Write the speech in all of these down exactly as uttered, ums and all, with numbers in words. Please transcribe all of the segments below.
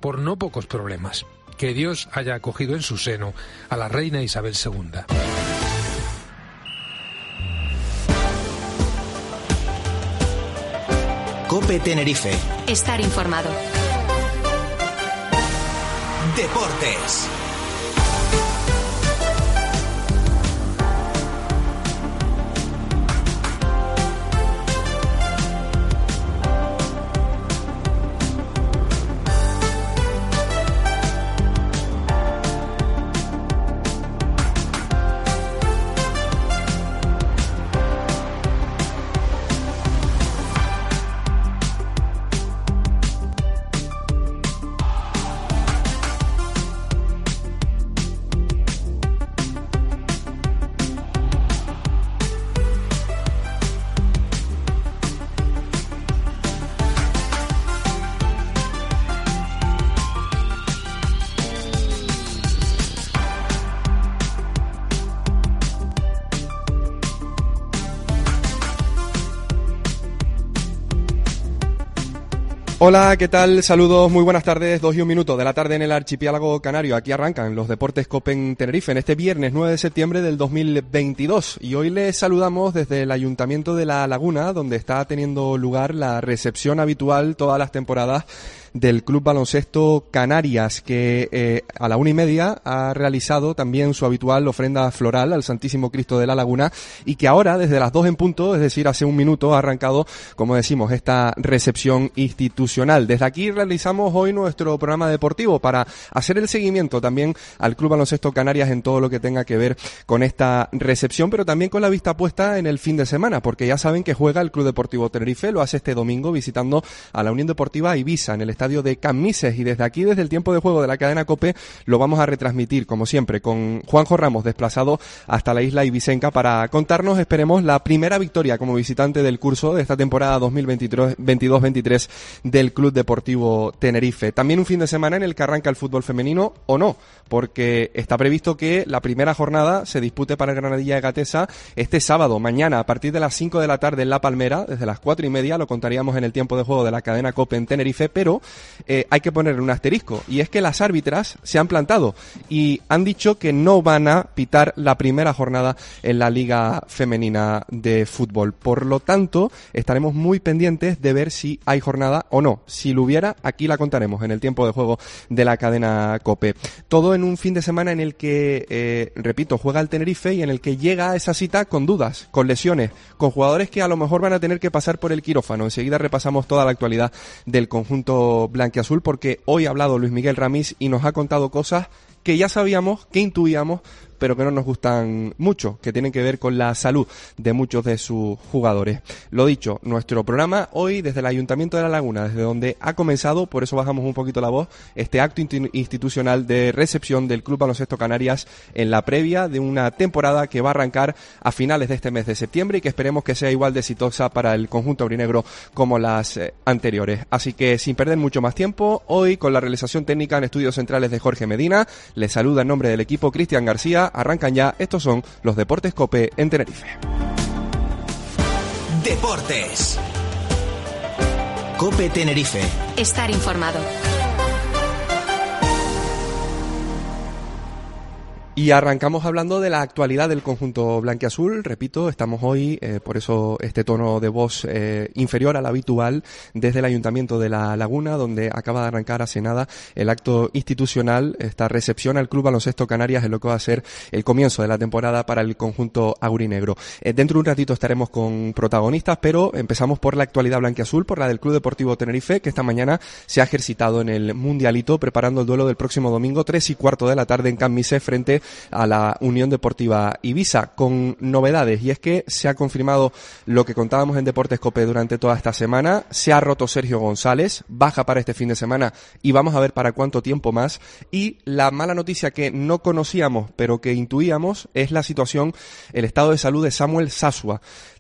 por no pocos problemas. Que Dios haya acogido en su seno a la reina Isabel segunda. COPE Tenerife. Estar informado. Deportes. Hola, ¿qué tal? Saludos, muy buenas tardes, dos y un minuto de la tarde en el archipiélago canario. Aquí arrancan los Deportes COPE en Tenerife en este viernes nueve de septiembre del dos mil veintidós. Y hoy les saludamos desde el Ayuntamiento de La Laguna, donde está teniendo lugar la recepción habitual todas las temporadas del Club Baloncesto Canarias, que eh, a la una y media ha realizado también su habitual ofrenda floral al Santísimo Cristo de la Laguna, y que ahora, desde las dos en punto, es decir, hace un minuto, ha arrancado, como decimos, esta recepción institucional. Desde aquí realizamos hoy nuestro programa deportivo para hacer el seguimiento también al Club Baloncesto Canarias en todo lo que tenga que ver con esta recepción, pero también con la vista puesta en el fin de semana, porque ya saben que juega el Club Deportivo Tenerife, lo hace este domingo visitando a la Unión Deportiva Ibiza en el estadio de Camises, y desde aquí, desde el tiempo de juego de la cadena COPE, lo vamos a retransmitir, como siempre, con Juanjo Ramos desplazado hasta la isla ibicenca para contarnos, esperemos, la primera victoria como visitante del curso de esta temporada dos mil veintidós veintitrés del Club Deportivo Tenerife. También un fin de semana en el que arranca el fútbol femenino, o no, porque está previsto que la primera jornada se dispute para el Granadilla de Gatesa este sábado, mañana, a partir de las cinco de la tarde en La Palmera, desde las cuatro y media, lo contaríamos en el tiempo de juego de la cadena COPE en Tenerife, pero Eh, hay que ponerle un asterisco, y es que las árbitras se han plantado y han dicho que no van a pitar la primera jornada en la Liga Femenina de Fútbol. Por lo tanto, estaremos muy pendientes de ver si hay jornada o no. Si lo hubiera, aquí la contaremos en el tiempo de juego de la cadena COPE. Todo en un fin de semana en el que, eh, repito, juega el Tenerife y en el que llega a esa cita con dudas, con lesiones, con jugadores que a lo mejor van a tener que pasar por el quirófano. Enseguida repasamos toda la actualidad del conjunto blanquiazul, porque hoy ha hablado Luis Miguel Ramís y nos ha contado cosas que ya sabíamos, que intuíamos, pero que no nos gustan mucho, que tienen que ver con la salud de muchos de sus jugadores. Lo dicho, nuestro programa hoy desde el Ayuntamiento de La Laguna, desde donde ha comenzado, por eso bajamos un poquito la voz, este acto institucional de recepción del Club Baloncesto Canarias en la previa de una temporada que va a arrancar a finales de este mes de septiembre y que esperemos que sea igual de exitosa para el conjunto aurinegro como las eh, anteriores. Así que, sin perder mucho más tiempo, hoy con la realización técnica en estudios centrales de Jorge Medina, les saluda en nombre del equipo Cristian García. Arrancan ya, estos son los Deportes COPE en Tenerife. Deportes. COPE Tenerife. Estar informado. Y arrancamos hablando de la actualidad del conjunto blanquiazul. Repito, estamos hoy, eh, por eso este tono de voz eh, inferior al habitual, desde el Ayuntamiento de La Laguna, donde acaba de arrancar hace nada el acto institucional, esta recepción al Club Baloncesto Canarias, en lo que va a ser el comienzo de la temporada para el conjunto aurinegro. Eh, dentro de un ratito estaremos con protagonistas, pero empezamos por la actualidad blanquiazul, por la del Club Deportivo Tenerife, que esta mañana se ha ejercitado en el Mundialito, preparando el duelo del próximo domingo, tres y cuarto de la tarde en Camises, frente a la Unión Deportiva Ibiza, con novedades, y es que se ha confirmado lo que contábamos en Deportes COPE durante toda esta semana. Se ha roto Sergio González, baja para este fin de semana y vamos a ver para cuánto tiempo más. Y la mala noticia que no conocíamos pero que intuíamos es la situación, el estado de salud de Samuel Sasua.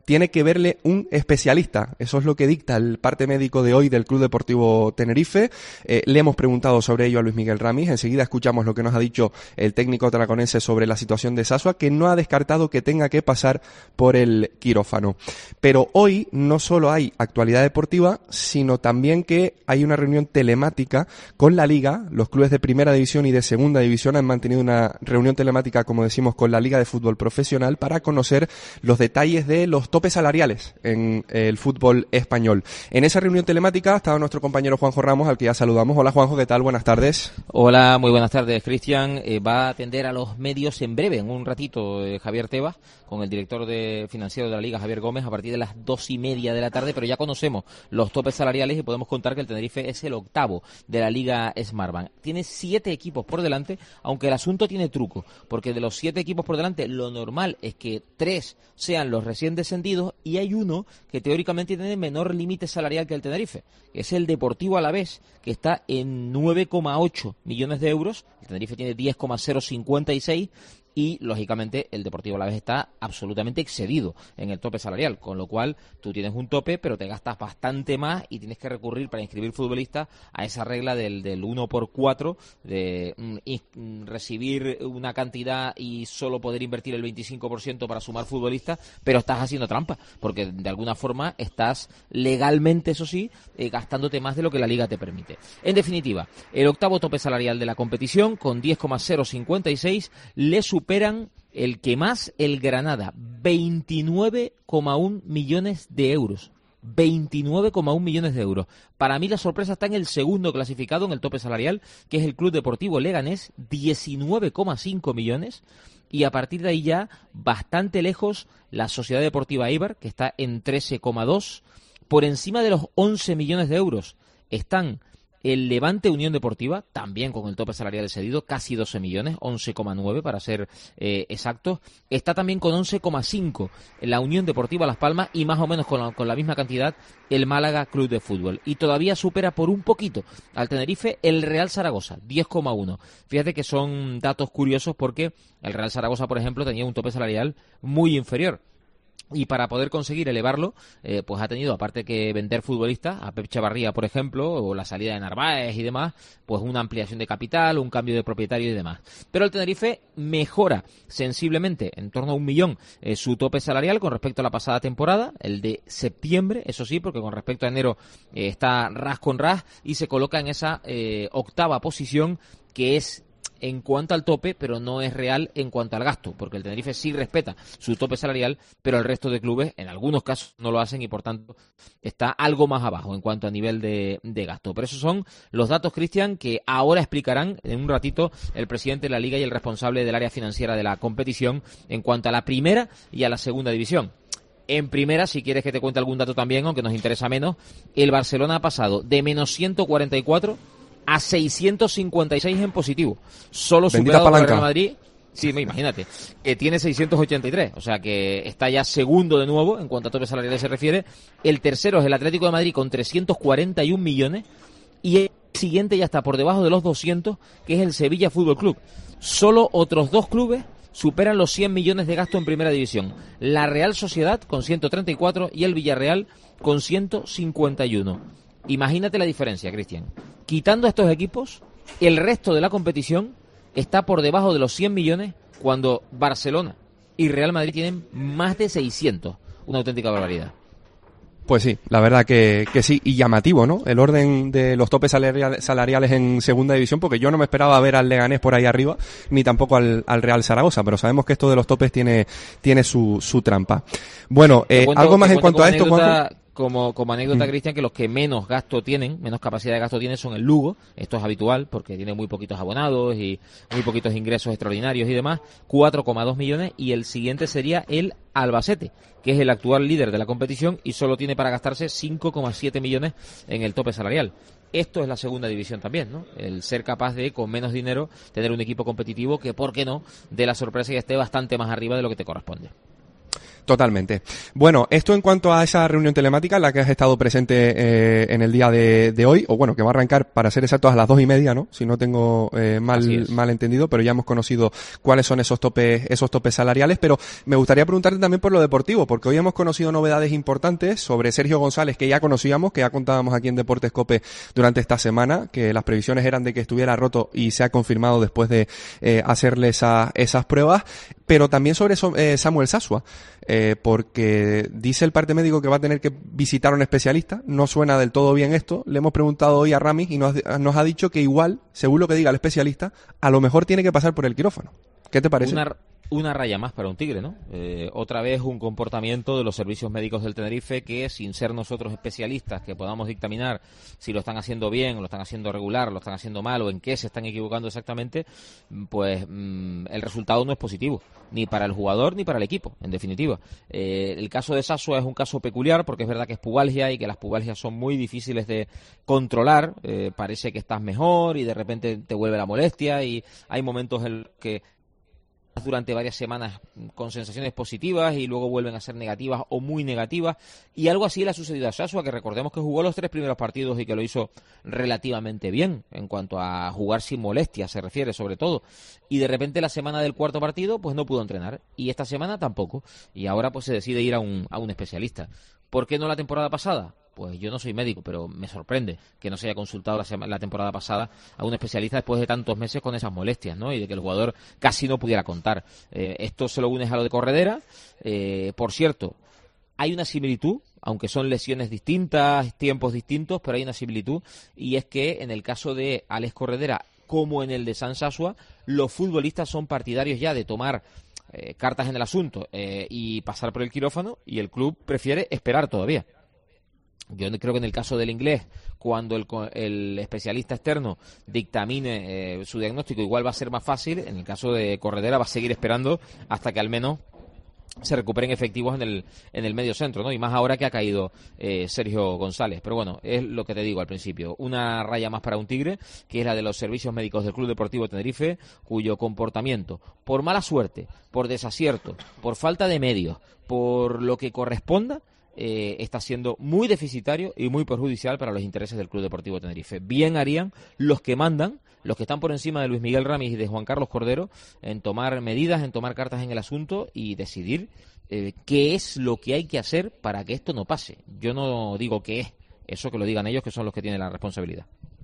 tiene que verle un especialista. Eso es lo que dicta el parte médico de hoy del Club Deportivo Tenerife. Eh, le hemos preguntado sobre ello a Luis Miguel Ramis. Enseguida escuchamos lo que nos ha dicho el técnico tarraconense sobre la situación de Sasua, que no ha descartado que tenga que pasar por el quirófano. Pero hoy no solo hay actualidad deportiva, sino también que hay una reunión telemática con la Liga. Los clubes de Primera División y de Segunda División han mantenido una reunión telemática, como decimos, con la Liga de Fútbol Profesional para conocer los detalles de los topes salariales en el fútbol español. En esa reunión telemática estaba nuestro compañero Juanjo Ramos, al que ya saludamos. Hola Juanjo, ¿qué tal? Buenas tardes. Hola, muy buenas tardes, Cristian. Eh, va a atender a los medios en breve, en un ratito, eh, Javier Tebas, con el director de financiero de la Liga, Javier Gómez, a partir de las dos y media de la tarde, pero ya conocemos los topes salariales y podemos contar que el Tenerife es el octavo de la Liga Smartbank. Tiene siete equipos por delante, aunque el asunto tiene truco, porque de los siete equipos por delante, lo normal es que tres sean los recién descendidos y hay uno que teóricamente tiene menor límite salarial que el Tenerife, que es el Deportivo Alavés, que está en nueve coma ocho millones de euros, el Tenerife tiene diez coma cero cincuenta y seis y, lógicamente, el Deportivo Alavés está absolutamente excedido en el tope salarial, con lo cual tú tienes un tope, pero te gastas bastante más y tienes que recurrir para inscribir futbolistas a esa regla del, del uno por cuatro, de mm, y, mm, recibir una cantidad y solo poder invertir el veinticinco por ciento para sumar futbolistas, pero estás haciendo trampa, porque de alguna forma estás legalmente, eso sí, eh, gastándote más de lo que la Liga te permite. En definitiva, el octavo tope salarial de la competición, con diez coma cero cincuenta y seis, le supera Superan el que más, el Granada, veintinueve coma uno millones de euros. veintinueve coma uno millones de euros. Para mí la sorpresa está en el segundo clasificado en el tope salarial, que es el Club Deportivo Leganés, diecinueve coma cinco millones. Y a partir de ahí ya, bastante lejos, la Sociedad Deportiva Eibar, que está en trece coma dos. Por encima de los once millones de euros están el Levante Unión Deportiva, también con el tope salarial excedido, casi doce millones, once coma nueve para ser eh, exactos. Está también con once coma cinco la Unión Deportiva Las Palmas y más o menos con la, con la misma cantidad el Málaga Club de Fútbol. Y todavía supera por un poquito al Tenerife el Real Zaragoza, diez coma uno. Fíjate que son datos curiosos porque el Real Zaragoza, por ejemplo, tenía un tope salarial muy inferior. Y para poder conseguir elevarlo, eh, pues ha tenido, aparte que vender futbolistas, a Pep Chavarría, por ejemplo, o la salida de Narváez y demás, pues una ampliación de capital, un cambio de propietario y demás. Pero el Tenerife mejora sensiblemente, en torno a un millón, eh, su tope salarial con respecto a la pasada temporada, el de septiembre, eso sí, porque con respecto a enero eh, está ras con ras y se coloca en esa eh, octava posición, que es en cuanto al tope, pero no es real en cuanto al gasto, porque el Tenerife sí respeta su tope salarial, pero el resto de clubes en algunos casos no lo hacen y por tanto está algo más abajo en cuanto a nivel de, de gasto. Pero esos son los datos, Cristian, que ahora explicarán en un ratito el presidente de la Liga y el responsable del área financiera de la competición en cuanto a la primera y a la segunda división. En primera, si quieres que te cuente algún dato también, aunque nos interesa menos, el Barcelona ha pasado de menos ciento cuarenta y cuatro a seiscientos cincuenta y seis en positivo, solo superado por el Real Madrid. Sí, imagínate, que tiene seiscientos ochenta y tres, o sea que está ya segundo de nuevo en cuanto a tope salarial se refiere. El tercero es el Atlético de Madrid con trescientos cuarenta y un millones y el siguiente ya está por debajo de los doscientos, que es el Sevilla Fútbol Club. Solo otros dos clubes superan los cien millones de gasto en primera división. La Real Sociedad con ciento treinta y cuatro y el Villarreal con ciento cincuenta y uno. Imagínate la diferencia, Cristian. Quitando a estos equipos, el resto de la competición está por debajo de los cien millones cuando Barcelona y Real Madrid tienen más de seiscientos. Una auténtica barbaridad. Pues sí, la verdad que, que sí, y llamativo, ¿no? El orden de los topes salariales en segunda división, porque yo no me esperaba ver al Leganés por ahí arriba, ni tampoco al, al Real Zaragoza, pero sabemos que esto de los topes tiene, tiene su, su trampa. Bueno, eh, cuento, algo más en cuanto a esto, Juanjo. Como, como anécdota, mm. Cristian, que los que menos gasto tienen, menos capacidad de gasto tienen son el Lugo. Esto es habitual porque tiene muy poquitos abonados y muy poquitos ingresos extraordinarios y demás. cuatro coma dos millones. Y el siguiente sería el Albacete, que es el actual líder de la competición y solo tiene para gastarse cinco coma siete millones en el tope salarial. Esto es la segunda división también, ¿no? El ser capaz de, con menos dinero, tener un equipo competitivo que, ¿por qué no?, dé la sorpresa y esté bastante más arriba de lo que te corresponde. Totalmente. Bueno, esto en cuanto a esa reunión telemática en la que has estado presente eh, en el día de, de hoy, o bueno, que va a arrancar, para ser exactos, a las dos y media, ¿no? Si no tengo eh, mal, mal entendido, pero ya hemos conocido cuáles son esos topes, esos topes salariales, pero me gustaría preguntarte también por lo deportivo, porque hoy hemos conocido novedades importantes sobre Sergio González, que ya conocíamos, que ya contábamos aquí en Deportes Cope durante esta semana, que las previsiones eran de que estuviera roto y se ha confirmado después de eh, hacerle esa, esas pruebas, pero también sobre eso, eh, Samuel Sasua. Eh, porque dice el parte médico que va a tener que visitar a un especialista. No suena del todo bien esto. Le hemos preguntado hoy a Ramis y nos, nos ha dicho que igual, según lo que diga el especialista, a lo mejor tiene que pasar por el quirófano. ¿Qué te parece? Una, una raya más para un tigre, ¿no? Eh, otra vez un comportamiento de los servicios médicos del Tenerife que, sin ser nosotros especialistas que podamos dictaminar si lo están haciendo bien, lo están haciendo regular, lo están haciendo mal o en qué se están equivocando exactamente, pues mmm, el resultado no es positivo, ni para el jugador ni para el equipo, en definitiva. Eh, el caso de Sasua es un caso peculiar porque es verdad que es pubalgia y que las pubalgias son muy difíciles de controlar. Eh, parece que estás mejor y de repente te vuelve la molestia y hay momentos en los que durante varias semanas con sensaciones positivas y luego vuelven a ser negativas o muy negativas, y algo así le ha sucedido a Sasua, que recordemos que jugó los tres primeros partidos y que lo hizo relativamente bien en cuanto a jugar sin molestia se refiere sobre todo, y de repente la semana del cuarto partido pues no pudo entrenar y esta semana tampoco, y ahora pues se decide ir a un, a un especialista. ¿Por qué no la temporada pasada? Pues yo no soy médico, pero me sorprende que no se haya consultado la, sema, la temporada pasada a un especialista después de tantos meses con esas molestias, ¿no? Y de que el jugador casi no pudiera contar. Eh, esto se lo unes a lo de Corredera. Eh, por cierto, hay una similitud, aunque son lesiones distintas, tiempos distintos, pero hay una similitud, y es que en el caso de Alex Corredera, como en el de San Sasua, los futbolistas son partidarios ya de tomar eh, cartas en el asunto eh, y pasar por el quirófano, y el club prefiere esperar todavía. Yo creo que en el caso del inglés, cuando el, el especialista externo dictamine eh, su diagnóstico, igual va a ser más fácil. En el caso de Corredera va a seguir esperando hasta que al menos se recuperen efectivos en el en el medio centro, ¿no? Y más ahora que ha caído eh, Sergio González. Pero bueno, es lo que te digo al principio. Una raya más para un tigre, que es la de los servicios médicos del Club Deportivo Tenerife, cuyo comportamiento, por mala suerte, por desacierto, por falta de medios, por lo que corresponda, Eh, está siendo muy deficitario y muy perjudicial para los intereses del Club Deportivo Tenerife. Bien harían los que mandan, los que están por encima de Luis Miguel Ramis y de Juan Carlos Cordero, en tomar medidas, en tomar cartas en el asunto y decidir eh, qué es lo que hay que hacer para que esto no pase. Yo no digo qué es, eso que lo digan ellos, que son los que tienen la responsabilidad.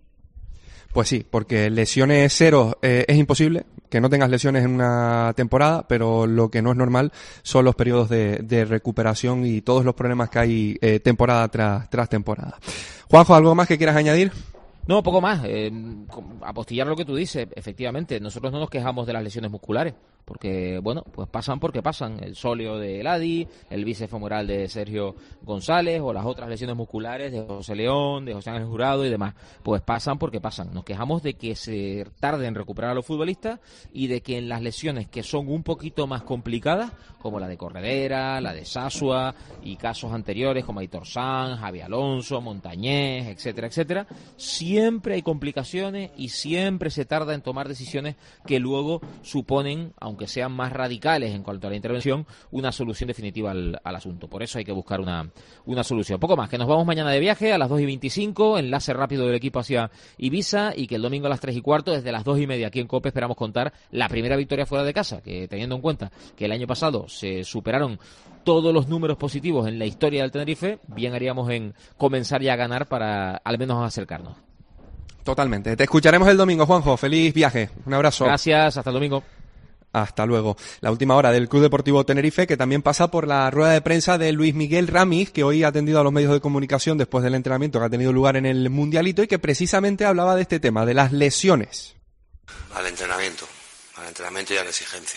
Pues sí, porque lesiones cero eh, es imposible, que no tengas lesiones en una temporada, pero lo que no es normal son los periodos de, de recuperación y todos los problemas que hay eh, temporada tras, tras temporada. Juanjo, ¿algo más que quieras añadir? No, poco más. Eh, apostillar lo que tú dices, efectivamente. Nosotros no nos quejamos de las lesiones musculares, porque, bueno, pues pasan porque pasan. El sóleo de Eladi, el bíceps femoral de Sergio González, o las otras lesiones musculares de José León, de José Ángel Jurado y demás. Pues pasan porque pasan. Nos quejamos de que se tarde en recuperar a los futbolistas y de que en las lesiones que son un poquito más complicadas, como la de Corredera, la de Sasua y casos anteriores como Aitor Sanz, Javi Alonso, Montañés, etcétera, etcétera, siempre hay complicaciones y siempre se tarda en tomar decisiones que luego suponen, aunque sean más radicales en cuanto a la intervención, una solución definitiva al, al asunto. Por eso hay que buscar una, una solución. Poco más, que nos vamos mañana de viaje a las dos y veinticinco, enlace rápido del equipo hacia Ibiza, y que el domingo a las tres y cuarto, desde las dos y media aquí en COPE, esperamos contar la primera victoria fuera de casa, que teniendo en cuenta que el año pasado se superaron todos los números positivos en la historia del Tenerife, bien haríamos en comenzar ya a ganar para al menos acercarnos. Totalmente. Te escucharemos el domingo, Juanjo. Feliz viaje. Un abrazo. Gracias, hasta el domingo. Hasta luego. La última hora del Club Deportivo Tenerife, que también pasa por la rueda de prensa de Luis Miguel Ramis, que hoy ha atendido a los medios de comunicación después del entrenamiento que ha tenido lugar en el Mundialito y que precisamente hablaba de este tema, de las lesiones. Al entrenamiento, al entrenamiento y a la exigencia.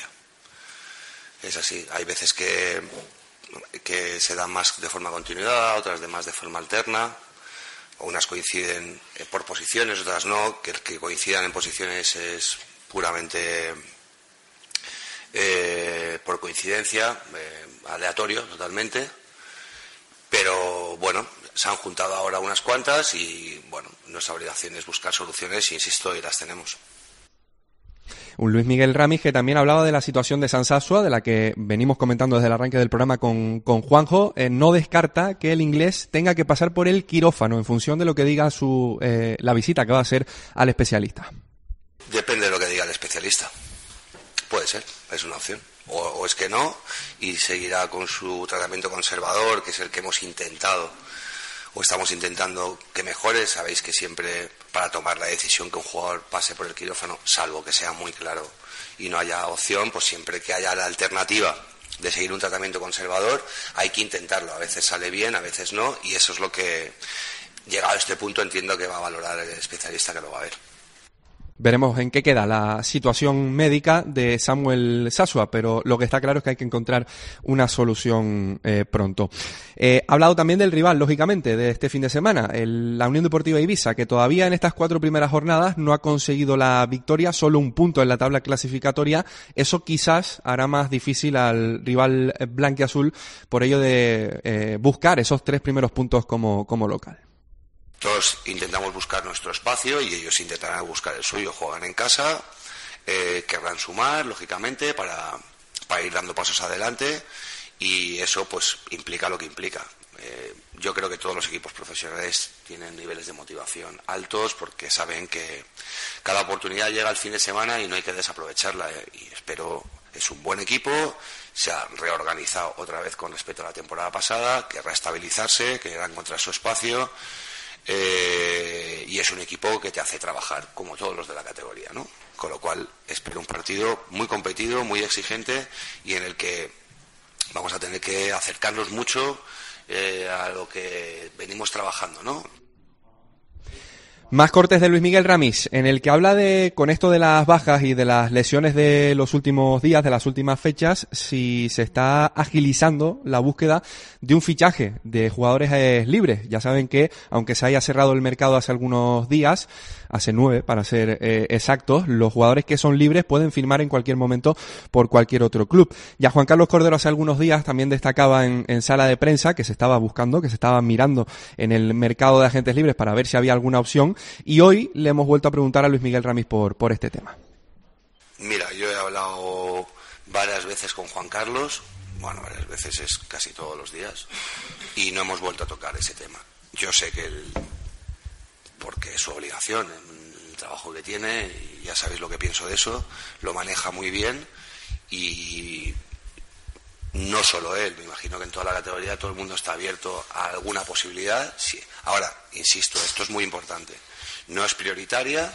Es así. Hay veces que, que se dan más de forma continuada, otras de más de forma alterna. Unas coinciden por posiciones, otras no. Que, que coincidan en posiciones es puramente eh, por coincidencia, eh, aleatorio totalmente. Pero bueno, se han juntado ahora unas cuantas y bueno, nuestra obligación es buscar soluciones, insisto, y las tenemos. Un Luis Miguel Ramis que también hablaba de la situación de San Sasua, de la que venimos comentando desde el arranque del programa con, con Juanjo. Eh, no descarta que el inglés tenga que pasar por el quirófano en función de lo que diga su eh, la visita que va a hacer al especialista. Depende de lo que diga el especialista. Puede ser, es una opción. O, o es que no, y seguirá con su tratamiento conservador, que es el que hemos intentado, o estamos intentando que mejore. Sabéis que siempre, para tomar la decisión que un jugador pase por el quirófano, salvo que sea muy claro y no haya opción, pues siempre que haya la alternativa de seguir un tratamiento conservador, hay que intentarlo. A veces sale bien, a veces no, y eso es lo que, llegado a este punto, entiendo que va a valorar el especialista que lo va a ver. Veremos en qué queda la situación médica de Samuel Sasua, pero lo que está claro es que hay que encontrar una solución eh, pronto. Eh, ha hablado también del rival, lógicamente, de este fin de semana, el, la Unión Deportiva Ibiza, que todavía en estas cuatro primeras jornadas no ha conseguido la victoria, solo un punto en la tabla clasificatoria. Eso quizás hará más difícil al rival blanquiazul por ello de eh, buscar esos tres primeros puntos como, como local. Todos intentamos buscar nuestro espacio y ellos intentarán buscar el suyo. Juegan en casa, eh, querrán sumar, lógicamente, para, para ir dando pasos adelante, y eso pues implica lo que implica. Eh, yo creo que todos los equipos profesionales tienen niveles de motivación altos porque saben que cada oportunidad llega al fin de semana y no hay que desaprovecharla, eh, y espero, es un buen equipo, se ha reorganizado otra vez con respecto a la temporada pasada, querrá estabilizarse, querrá encontrar su espacio. Eh, y es un equipo que te hace trabajar como todos los de la categoría, ¿no? Con lo cual espero un partido muy competido, muy exigente, y en el que vamos a tener que acercarnos mucho eh, a lo que venimos trabajando, ¿no? Más cortes de Luis Miguel Ramis, en el que habla de, con esto de las bajas y de las lesiones de los últimos días, de las últimas fechas, si se está agilizando la búsqueda de un fichaje de jugadores eh, libres. Ya saben que, aunque se haya cerrado el mercado hace algunos días, hace nueve para ser eh, exactos, los jugadores que son libres pueden firmar en cualquier momento por cualquier otro club. Ya Juan Carlos Cordero hace algunos días también destacaba en, en sala de prensa que se estaba buscando, que se estaba mirando en el mercado de agentes libres para ver si había alguna opción, y hoy le hemos vuelto a preguntar a Luis Miguel Ramis por, por este tema. Mira, yo he hablado varias veces con Juan Carlos, bueno, varias veces es casi todos los días, y no hemos vuelto a tocar ese tema. Yo sé que él, porque es su obligación, el trabajo que tiene, y ya sabéis lo que pienso de eso, lo maneja muy bien, y no solo él, me imagino que en toda la categoría todo el mundo está abierto a alguna posibilidad. Sí. Ahora, insisto, esto es muy importante, no es prioritaria,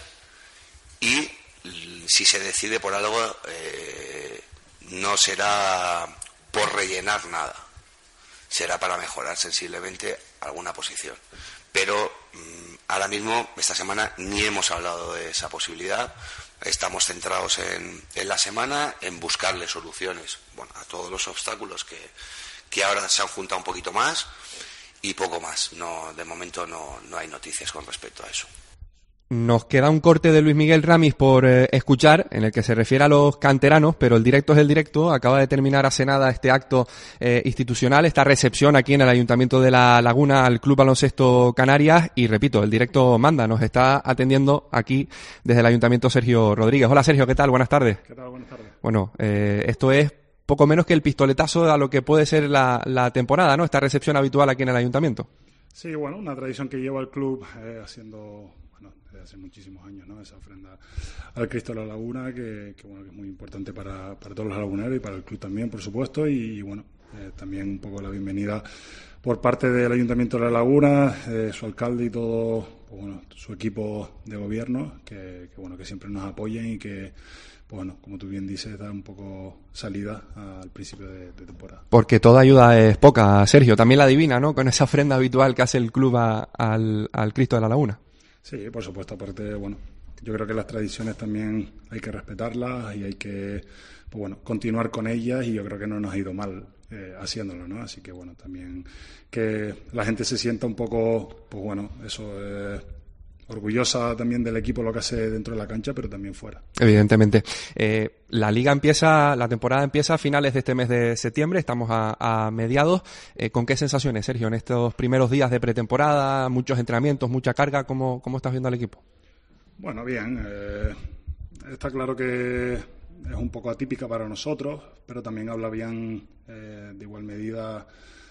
y si se decide por algo eh, no será por rellenar nada, será para mejorar sensiblemente alguna posición. Pero mmm, ahora mismo, esta semana, ni hemos hablado de esa posibilidad. Estamos centrados en, en la semana, en buscarle soluciones, bueno, a todos los obstáculos que, que ahora se han juntado un poquito más, y poco más. No, de momento no, no hay noticias con respecto a eso. Nos queda un corte de Luis Miguel Ramis por eh, escuchar, en el que se refiere a los canteranos, pero el directo es el directo. Acaba de terminar hace nada este acto eh, institucional, esta recepción aquí en el Ayuntamiento de La Laguna al Club Baloncesto Canarias, y repito, el directo manda. Nos está atendiendo aquí desde el Ayuntamiento Sergio Rodríguez. Hola Sergio, ¿qué tal? Buenas tardes. ¿Qué tal? Buenas tardes. Bueno, eh, esto es poco menos que el pistoletazo a lo que puede ser la, la temporada, ¿no? Esta recepción habitual aquí en el Ayuntamiento. Sí, bueno, una tradición que lleva el club eh, haciendo... hace muchísimos años, ¿no? Esa ofrenda al Cristo de la Laguna, que, que bueno, que es muy importante para, para todos los laguneros y para el club también, por supuesto, y, y bueno, eh, también un poco la bienvenida por parte del Ayuntamiento de La Laguna, eh, su alcalde y todo, pues bueno, su equipo de gobierno, que, que bueno, que siempre nos apoyen y que, pues bueno, como tú bien dices, da un poco salida al principio de, de temporada. Porque toda ayuda es poca, Sergio, también la divina, ¿no? Con esa ofrenda habitual que hace el club a, al, al Cristo de la Laguna. Sí, por supuesto, aparte, bueno, yo creo que las tradiciones también hay que respetarlas y hay que, pues bueno, continuar con ellas, y yo creo que no nos ha ido mal eh, haciéndolo, ¿no? Así que, bueno, también que la gente se sienta un poco, pues bueno, eso, eh, orgullosa también del equipo, lo que hace dentro de la cancha, pero también fuera. Evidentemente. Eh, la liga empieza, la temporada empieza a finales de este mes de septiembre, estamos a, a mediados. Eh, ¿Con qué sensaciones, Sergio, en estos primeros días de pretemporada, muchos entrenamientos, mucha carga? ¿Cómo, cómo estás viendo al equipo? Bueno, bien. Eh, está claro que es un poco atípica para nosotros, pero también habla bien eh, de igual medida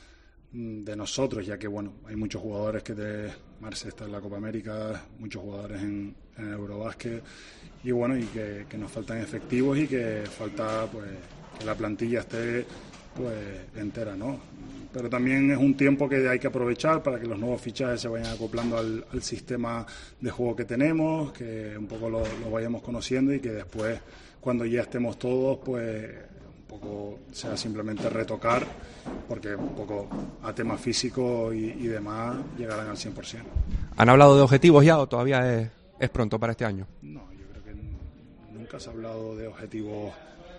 de nosotros, ya que bueno, hay muchos jugadores que de Marce está en la Copa América, muchos jugadores en, en el Eurobásquet, y bueno, y que, que nos faltan efectivos y que falta pues que la plantilla esté pues entera, ¿no? Pero también es un tiempo que hay que aprovechar para que los nuevos fichajes se vayan acoplando al, al sistema de juego que tenemos, que un poco lo, lo vayamos conociendo y que después, cuando ya estemos todos, pues un poco sea simplemente retocar, porque un poco a temas físicos y, y demás llegarán al cien por ciento. ¿Han hablado de objetivos ya o todavía es, es pronto para este año? No, yo creo que nunca se ha hablado de objetivos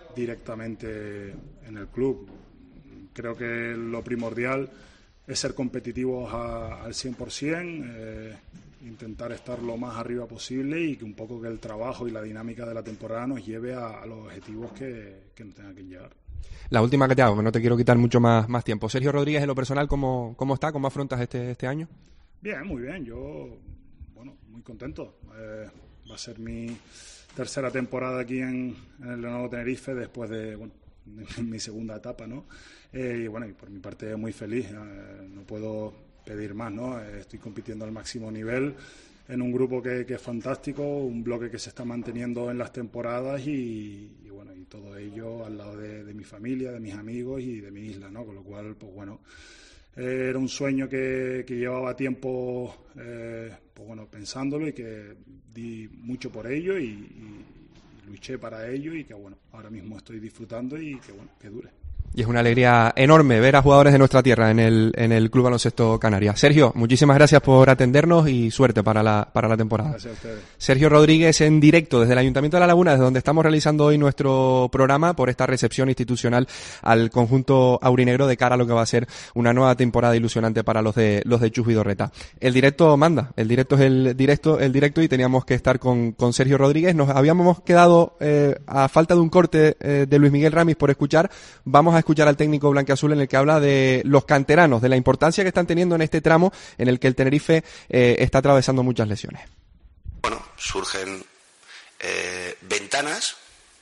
directamente en el club. Creo que lo primordial es ser competitivos a, al cien por ciento, eh, intentar estar lo más arriba posible y que un poco que el trabajo y la dinámica de la temporada nos lleve a, a los objetivos que, que nos tengan que llegar. La última que te hago, que no te quiero quitar mucho más, más tiempo. Sergio Rodríguez, en lo personal, ¿cómo, cómo está? ¿Cómo afrontas este, este año? Bien, muy bien. Yo, bueno, muy contento. Eh, va a ser mi tercera temporada aquí en, en el Lenovo Tenerife después de, bueno, de mi segunda etapa, ¿no? Eh, y bueno, y por mi parte muy feliz. Eh, no puedo pedir más, ¿no? Eh, estoy compitiendo al máximo nivel en un grupo que, que es fantástico, un bloque que se está manteniendo en las temporadas y, y bueno, y todo ello al lado de, de mi familia, de mis amigos y de mi isla, ¿no? Con lo cual, pues bueno, eh, era un sueño que, que llevaba tiempo, eh, pues bueno, pensándolo y que di mucho por ello y, y, y luché para ello y que bueno, ahora mismo estoy disfrutando y que bueno, que dure. Y es una alegría enorme ver a jugadores de nuestra tierra en el, en el Club Baloncesto Canarias. Sergio, muchísimas gracias por atendernos y suerte para la, para la temporada. Gracias a ustedes. Sergio Rodríguez en directo desde el Ayuntamiento de La Laguna, desde donde estamos realizando hoy nuestro programa por esta recepción institucional al conjunto aurinegro de cara a lo que va a ser una nueva temporada ilusionante para los de los de Chus Vidorreta. El directo manda, el directo es el directo, el directo y teníamos que estar con, con Sergio Rodríguez. Nos habíamos quedado eh, a falta de un corte eh, de Luis Miguel Ramis por escuchar. Vamos a escuchar al técnico blanquiazul en el que habla de los canteranos, de la importancia que están teniendo en este tramo en el que el Tenerife eh, está atravesando muchas lesiones. Bueno, surgen eh, ventanas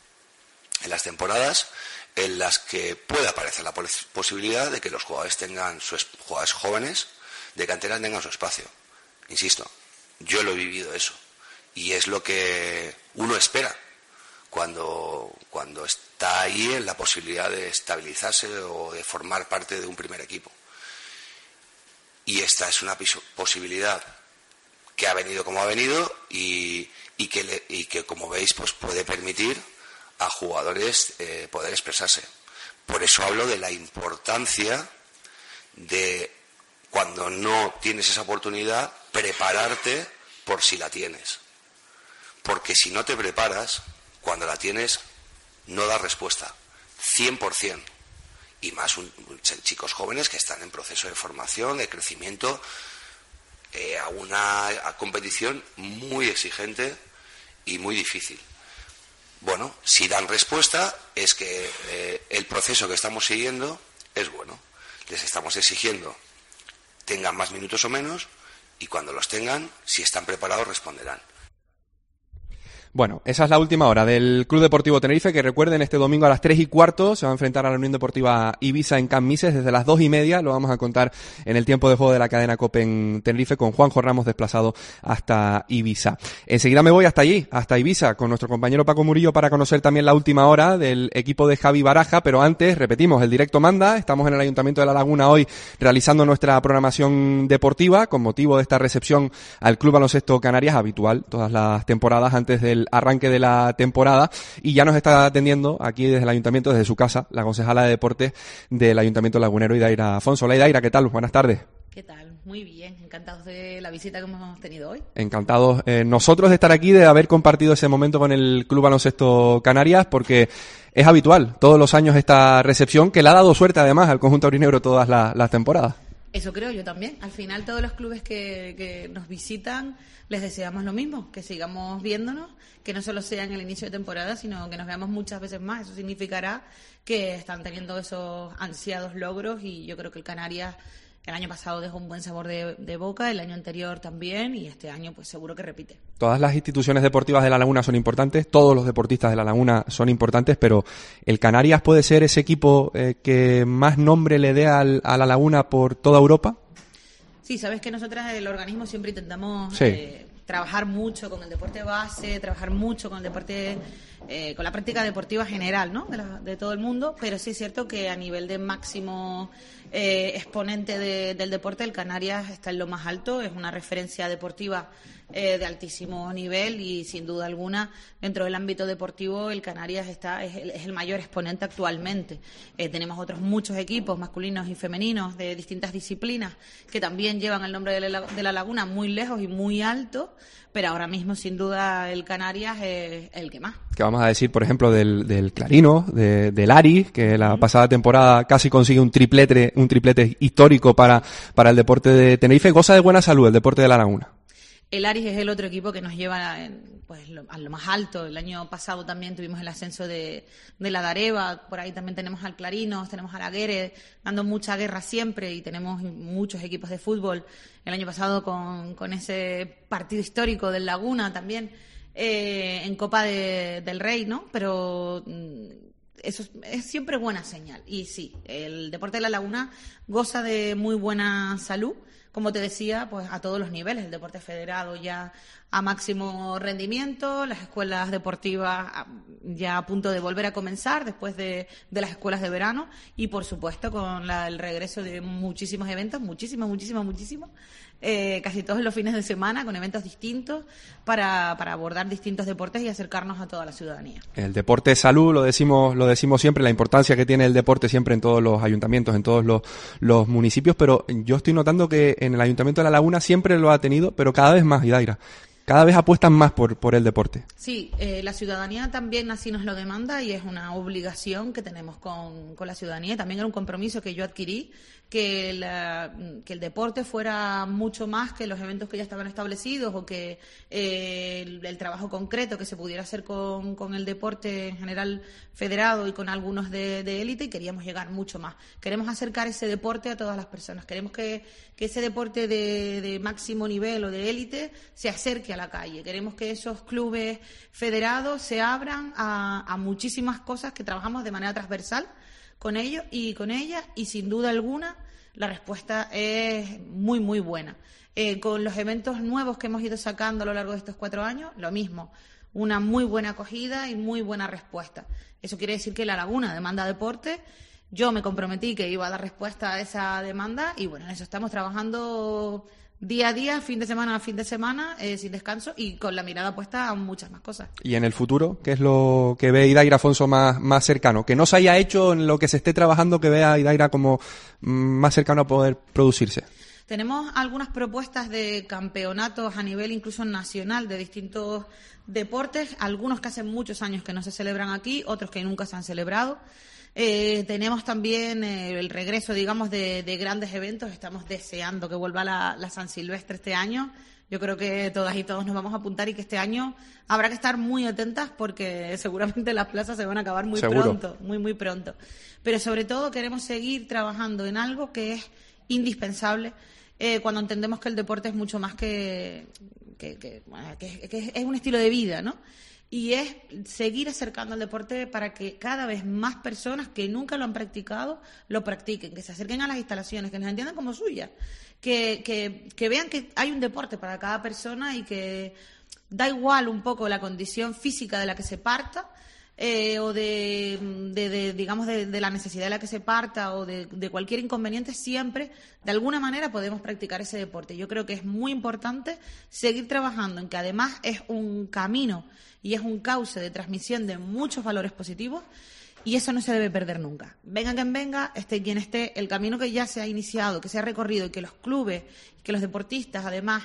en las temporadas en las que puede aparecer la pos- posibilidad de que los jugadores tengan sus jugadores jóvenes de cantera tengan su espacio. Insisto, yo lo he vivido eso y es lo que uno espera cuando, cuando está ahí en la posibilidad de estabilizarse o de formar parte de un primer equipo. Y esta es una pis- posibilidad que ha venido como ha venido y, y, que, le, y que, como veis, pues puede permitir a jugadores eh, poder expresarse. Por eso hablo de la importancia de, cuando no tienes esa oportunidad, prepararte por si la tienes. Porque si no te preparas, cuando la tienes, no da respuesta, cien por ciento. Y más un, chicos jóvenes que están en proceso de formación, de crecimiento, eh, a una a competición muy exigente y muy difícil. Bueno, si dan respuesta, es que eh, el proceso que estamos siguiendo es bueno. Les estamos exigiendo tengan más minutos o menos, y cuando los tengan, si están preparados, responderán. Bueno, esa es la última hora del Club Deportivo Tenerife, que recuerden, este domingo a las tres y cuarto se va a enfrentar a la Unión Deportiva Ibiza en Can Mises desde las dos y media. Lo vamos a contar en el tiempo de juego de la cadena COPE en Tenerife con Juanjo Ramos desplazado hasta Ibiza. Enseguida me voy hasta allí, hasta Ibiza, con nuestro compañero Paco Murillo para conocer también la última hora del equipo de Javi Baraja, pero antes, repetimos, el directo manda. Estamos en el Ayuntamiento de La Laguna hoy realizando nuestra programación deportiva con motivo de esta recepción al Club Baloncesto Canarias, habitual todas las temporadas antes del arranque de la temporada, y ya nos está atendiendo aquí desde el Ayuntamiento, desde su casa, la concejala de Deportes del Ayuntamiento Lagunero, Idaira Afonso. Hola Idaira, ¿qué tal? Buenas tardes. ¿Qué tal? Muy bien, encantados de la visita que hemos tenido hoy. Encantados eh, nosotros de estar aquí, de haber compartido ese momento con el Club Baloncesto Canarias, porque es habitual todos los años esta recepción, que le ha dado suerte además al conjunto aurinegro todas la, las temporadas. Eso creo yo también. Al final todos los clubes que, que nos visitan les deseamos lo mismo, que sigamos viéndonos, que no solo sea en el inicio de temporada, sino que nos veamos muchas veces más. Eso significará que están teniendo esos ansiados logros y yo creo que el Canarias El año pasado dejó un buen sabor de, de boca, el año anterior también, y este año pues seguro que repite. Todas las instituciones deportivas de La Laguna son importantes, todos los deportistas de La Laguna son importantes, pero ¿el Canarias puede ser ese equipo eh, que más nombre le dé al, a La Laguna por toda Europa? Sí, sabes que nosotras, el organismo, siempre intentamos Sí. eh, trabajar mucho con el deporte base, trabajar mucho con el deporte, eh, con la práctica deportiva general, ¿no? De, la, de todo el mundo, pero sí es cierto que a nivel de máximo eh, exponente de, del deporte, el Canarias está en lo más alto, es una referencia deportiva eh, de altísimo nivel y sin duda alguna dentro del ámbito deportivo el Canarias está es el, es el mayor exponente actualmente. Eh, tenemos otros muchos equipos masculinos y femeninos de distintas disciplinas que también llevan el nombre de la, de la Laguna muy lejos y muy alto, pero ahora mismo sin duda el Canarias es el que más. Que vamos a decir, por ejemplo, del, del Clarino, de, del Ari, que la uh-huh. pasada temporada casi consigue un triplete, un triplete histórico para, para el deporte de Tenerife. Goza de buena salud el deporte de La Laguna. El Aris es el otro equipo que nos lleva en, pues, lo, a lo más alto. El año pasado también tuvimos el ascenso de, de la Dareva, por ahí también tenemos al Clarinos, tenemos a la Guere, dando mucha guerra siempre, y tenemos muchos equipos de fútbol. El año pasado con, con ese partido histórico del Laguna también, eh, en Copa de, del Rey, ¿no? Pero eso es, es siempre buena señal. Y sí, el deporte de la Laguna goza de muy buena salud. Como te decía, pues a todos los niveles, el deporte federado ya a máximo rendimiento, las escuelas deportivas ya a punto de volver a comenzar después de, de las escuelas de verano, y por supuesto con la, el regreso de muchísimos eventos, muchísimos, muchísimos, muchísimos, eh, casi todos los fines de semana con eventos distintos para, para abordar distintos deportes y acercarnos a toda la ciudadanía. El deporte es salud, lo decimos, lo decimos siempre, la importancia que tiene el deporte siempre en todos los ayuntamientos, en todos los, los municipios, pero yo estoy notando que en el Ayuntamiento de La Laguna siempre lo ha tenido, pero cada vez más, Idaira. Cada vez apuestan más por, por el deporte. Sí, eh, la ciudadanía también así nos lo demanda y es una obligación que tenemos con, con la ciudadanía. También era un compromiso que yo adquirí, que, la, que el deporte fuera mucho más que los eventos que ya estaban establecidos o que eh, el, el trabajo concreto que se pudiera hacer con, con el deporte en general federado y con algunos de, de élite, y queríamos llegar mucho más. Queremos acercar ese deporte a todas las personas. Queremos que, que ese deporte de, de máximo nivel o de élite se acerque a la calle. Queremos que esos clubes federados se abran a, a muchísimas cosas que trabajamos de manera transversal con ellos y con ellas, y sin duda alguna la respuesta es muy, muy buena. Eh, con los eventos nuevos que hemos ido sacando a lo largo de estos cuatro años, lo mismo, una muy buena acogida y muy buena respuesta. Eso quiere decir que La Laguna demanda deporte. Yo me comprometí que iba a dar respuesta a esa demanda y bueno, en eso estamos trabajando día a día, fin de semana a fin de semana, eh, sin descanso y con la mirada puesta a muchas más cosas. ¿Y en el futuro qué es lo que ve Idaira Afonso más, más cercano? Que no se haya hecho en lo que se esté trabajando, que vea Idaira como mm, más cercano a poder producirse. Tenemos algunas propuestas de campeonatos a nivel incluso nacional de distintos deportes, algunos que hace muchos años que no se celebran aquí, otros que nunca se han celebrado. Eh, tenemos también eh, el regreso, digamos, de, de grandes eventos. Estamos deseando que vuelva la, la San Silvestre este año. Yo creo que todas y todos nos vamos a apuntar y que este año habrá que estar muy atentas porque seguramente las plazas se van a acabar muy Seguro. pronto, muy, muy pronto. Pero sobre todo queremos seguir trabajando en algo que es indispensable eh, cuando entendemos que el deporte es mucho más que, que, que, bueno, que, que es un estilo de vida, ¿no? Y es seguir acercando al deporte para que cada vez más personas que nunca lo han practicado lo practiquen, que se acerquen a las instalaciones, que nos entiendan como suyas, que, que, que vean que hay un deporte para cada persona y que da igual un poco la condición física de la que se parta eh, o de, de, de digamos, de, de la necesidad de la que se parta o de, de cualquier inconveniente, siempre, de alguna manera, podemos practicar ese deporte. Yo creo que es muy importante seguir trabajando en que además es un camino y es un cauce de transmisión de muchos valores positivos y eso no se debe perder nunca. Venga quien venga, esté quien esté, el camino que ya se ha iniciado, que se ha recorrido y que los clubes, que los deportistas además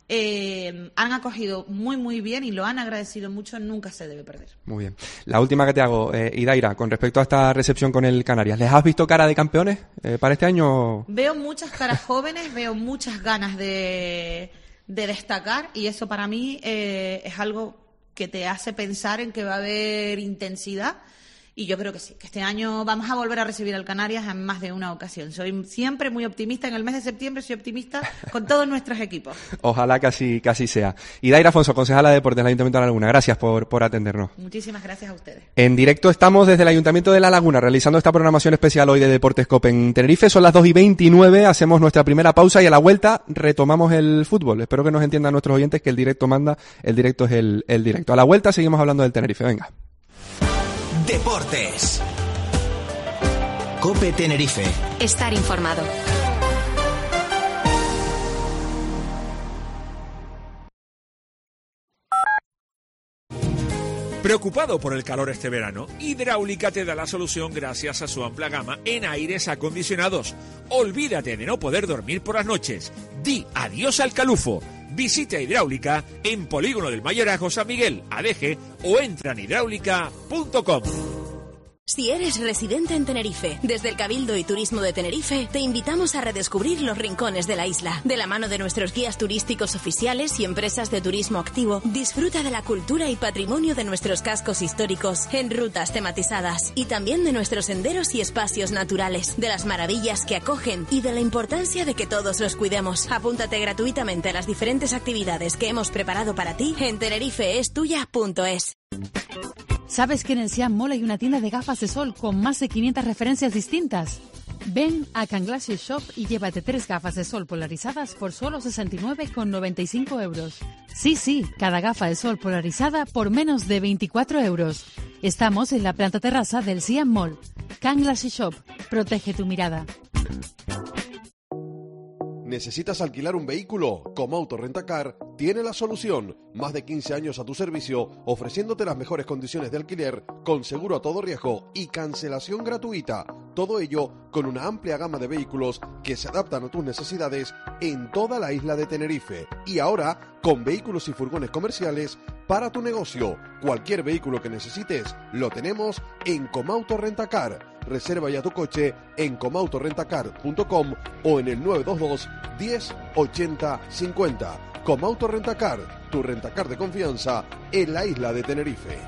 eh, han acogido muy muy bien y lo han agradecido mucho, nunca se debe perder. Muy bien. La última que te hago, eh, Idaira, con respecto a esta recepción con el Canarias, ¿les has visto cara de campeones eh, para este año? Veo muchas caras jóvenes, veo muchas ganas de, de destacar y eso para mí eh, es algo que te hace pensar en que va a haber intensidad Y yo creo que sí, que este año vamos a volver a recibir al Canarias en más de una ocasión. Soy siempre muy optimista, en el mes de septiembre soy optimista con todos nuestros equipos. Ojalá que así, que así sea. Y Daira Afonso, concejala de Deportes del Ayuntamiento de La Laguna, gracias por, por atendernos. Muchísimas gracias a ustedes. En directo estamos desde el Ayuntamiento de La Laguna realizando esta programación especial hoy de Deportes COPE en Tenerife. Son las dos y veintinueve, hacemos nuestra primera pausa y a la vuelta retomamos el fútbol. Espero que nos entiendan nuestros oyentes que el directo manda, el directo es el, el directo. A la vuelta seguimos hablando del Tenerife, venga. Deportes. COPE Tenerife. Estar informado. ¿Preocupado por el calor este verano? Hidráulica te da la solución gracias a su amplia gama en aires acondicionados. Olvídate de no poder dormir por las noches. Di adiós al calufo. Visita Hidráulica en Polígono del Mayorazgo San Miguel, Adeje, o entra en hidráulica punto com. Si eres residente en Tenerife, desde el Cabildo y Turismo de Tenerife, te invitamos a redescubrir los rincones de la isla. De la mano de nuestros guías turísticos oficiales y empresas de turismo activo, disfruta de la cultura y patrimonio de nuestros cascos históricos en rutas tematizadas y también de nuestros senderos y espacios naturales, de las maravillas que acogen y de la importancia de que todos los cuidemos. Apúntate gratuitamente a las diferentes actividades que hemos preparado para ti en tenerifeestuya punto es. ¿Sabes que en el Siam Mall hay una tienda de gafas de sol con más de quinientas referencias distintas? Ven a Can Glasses Shop y llévate tres gafas de sol polarizadas por solo sesenta y nueve con noventa y cinco euros. Sí, sí, cada gafa de sol polarizada por menos de veinticuatro euros. Estamos en la planta terraza del Siam Mall. Can Glasses Shop, protege tu mirada. ¿Necesitas alquilar un vehículo? Comauto Rentacar tiene la solución. Más de quince años a tu servicio, ofreciéndote las mejores condiciones de alquiler, con seguro a todo riesgo y cancelación gratuita. Todo ello con una amplia gama de vehículos que se adaptan a tus necesidades en toda la isla de Tenerife. Y ahora, con vehículos y furgones comerciales para tu negocio. Cualquier vehículo que necesites, lo tenemos en Comauto Rentacar. Reserva ya tu coche en comauto rentacar punto com o en el nueve dos dos, diez, ochenta, cincuenta. Comauto Rentacar, tu rentacar de confianza en la isla de Tenerife.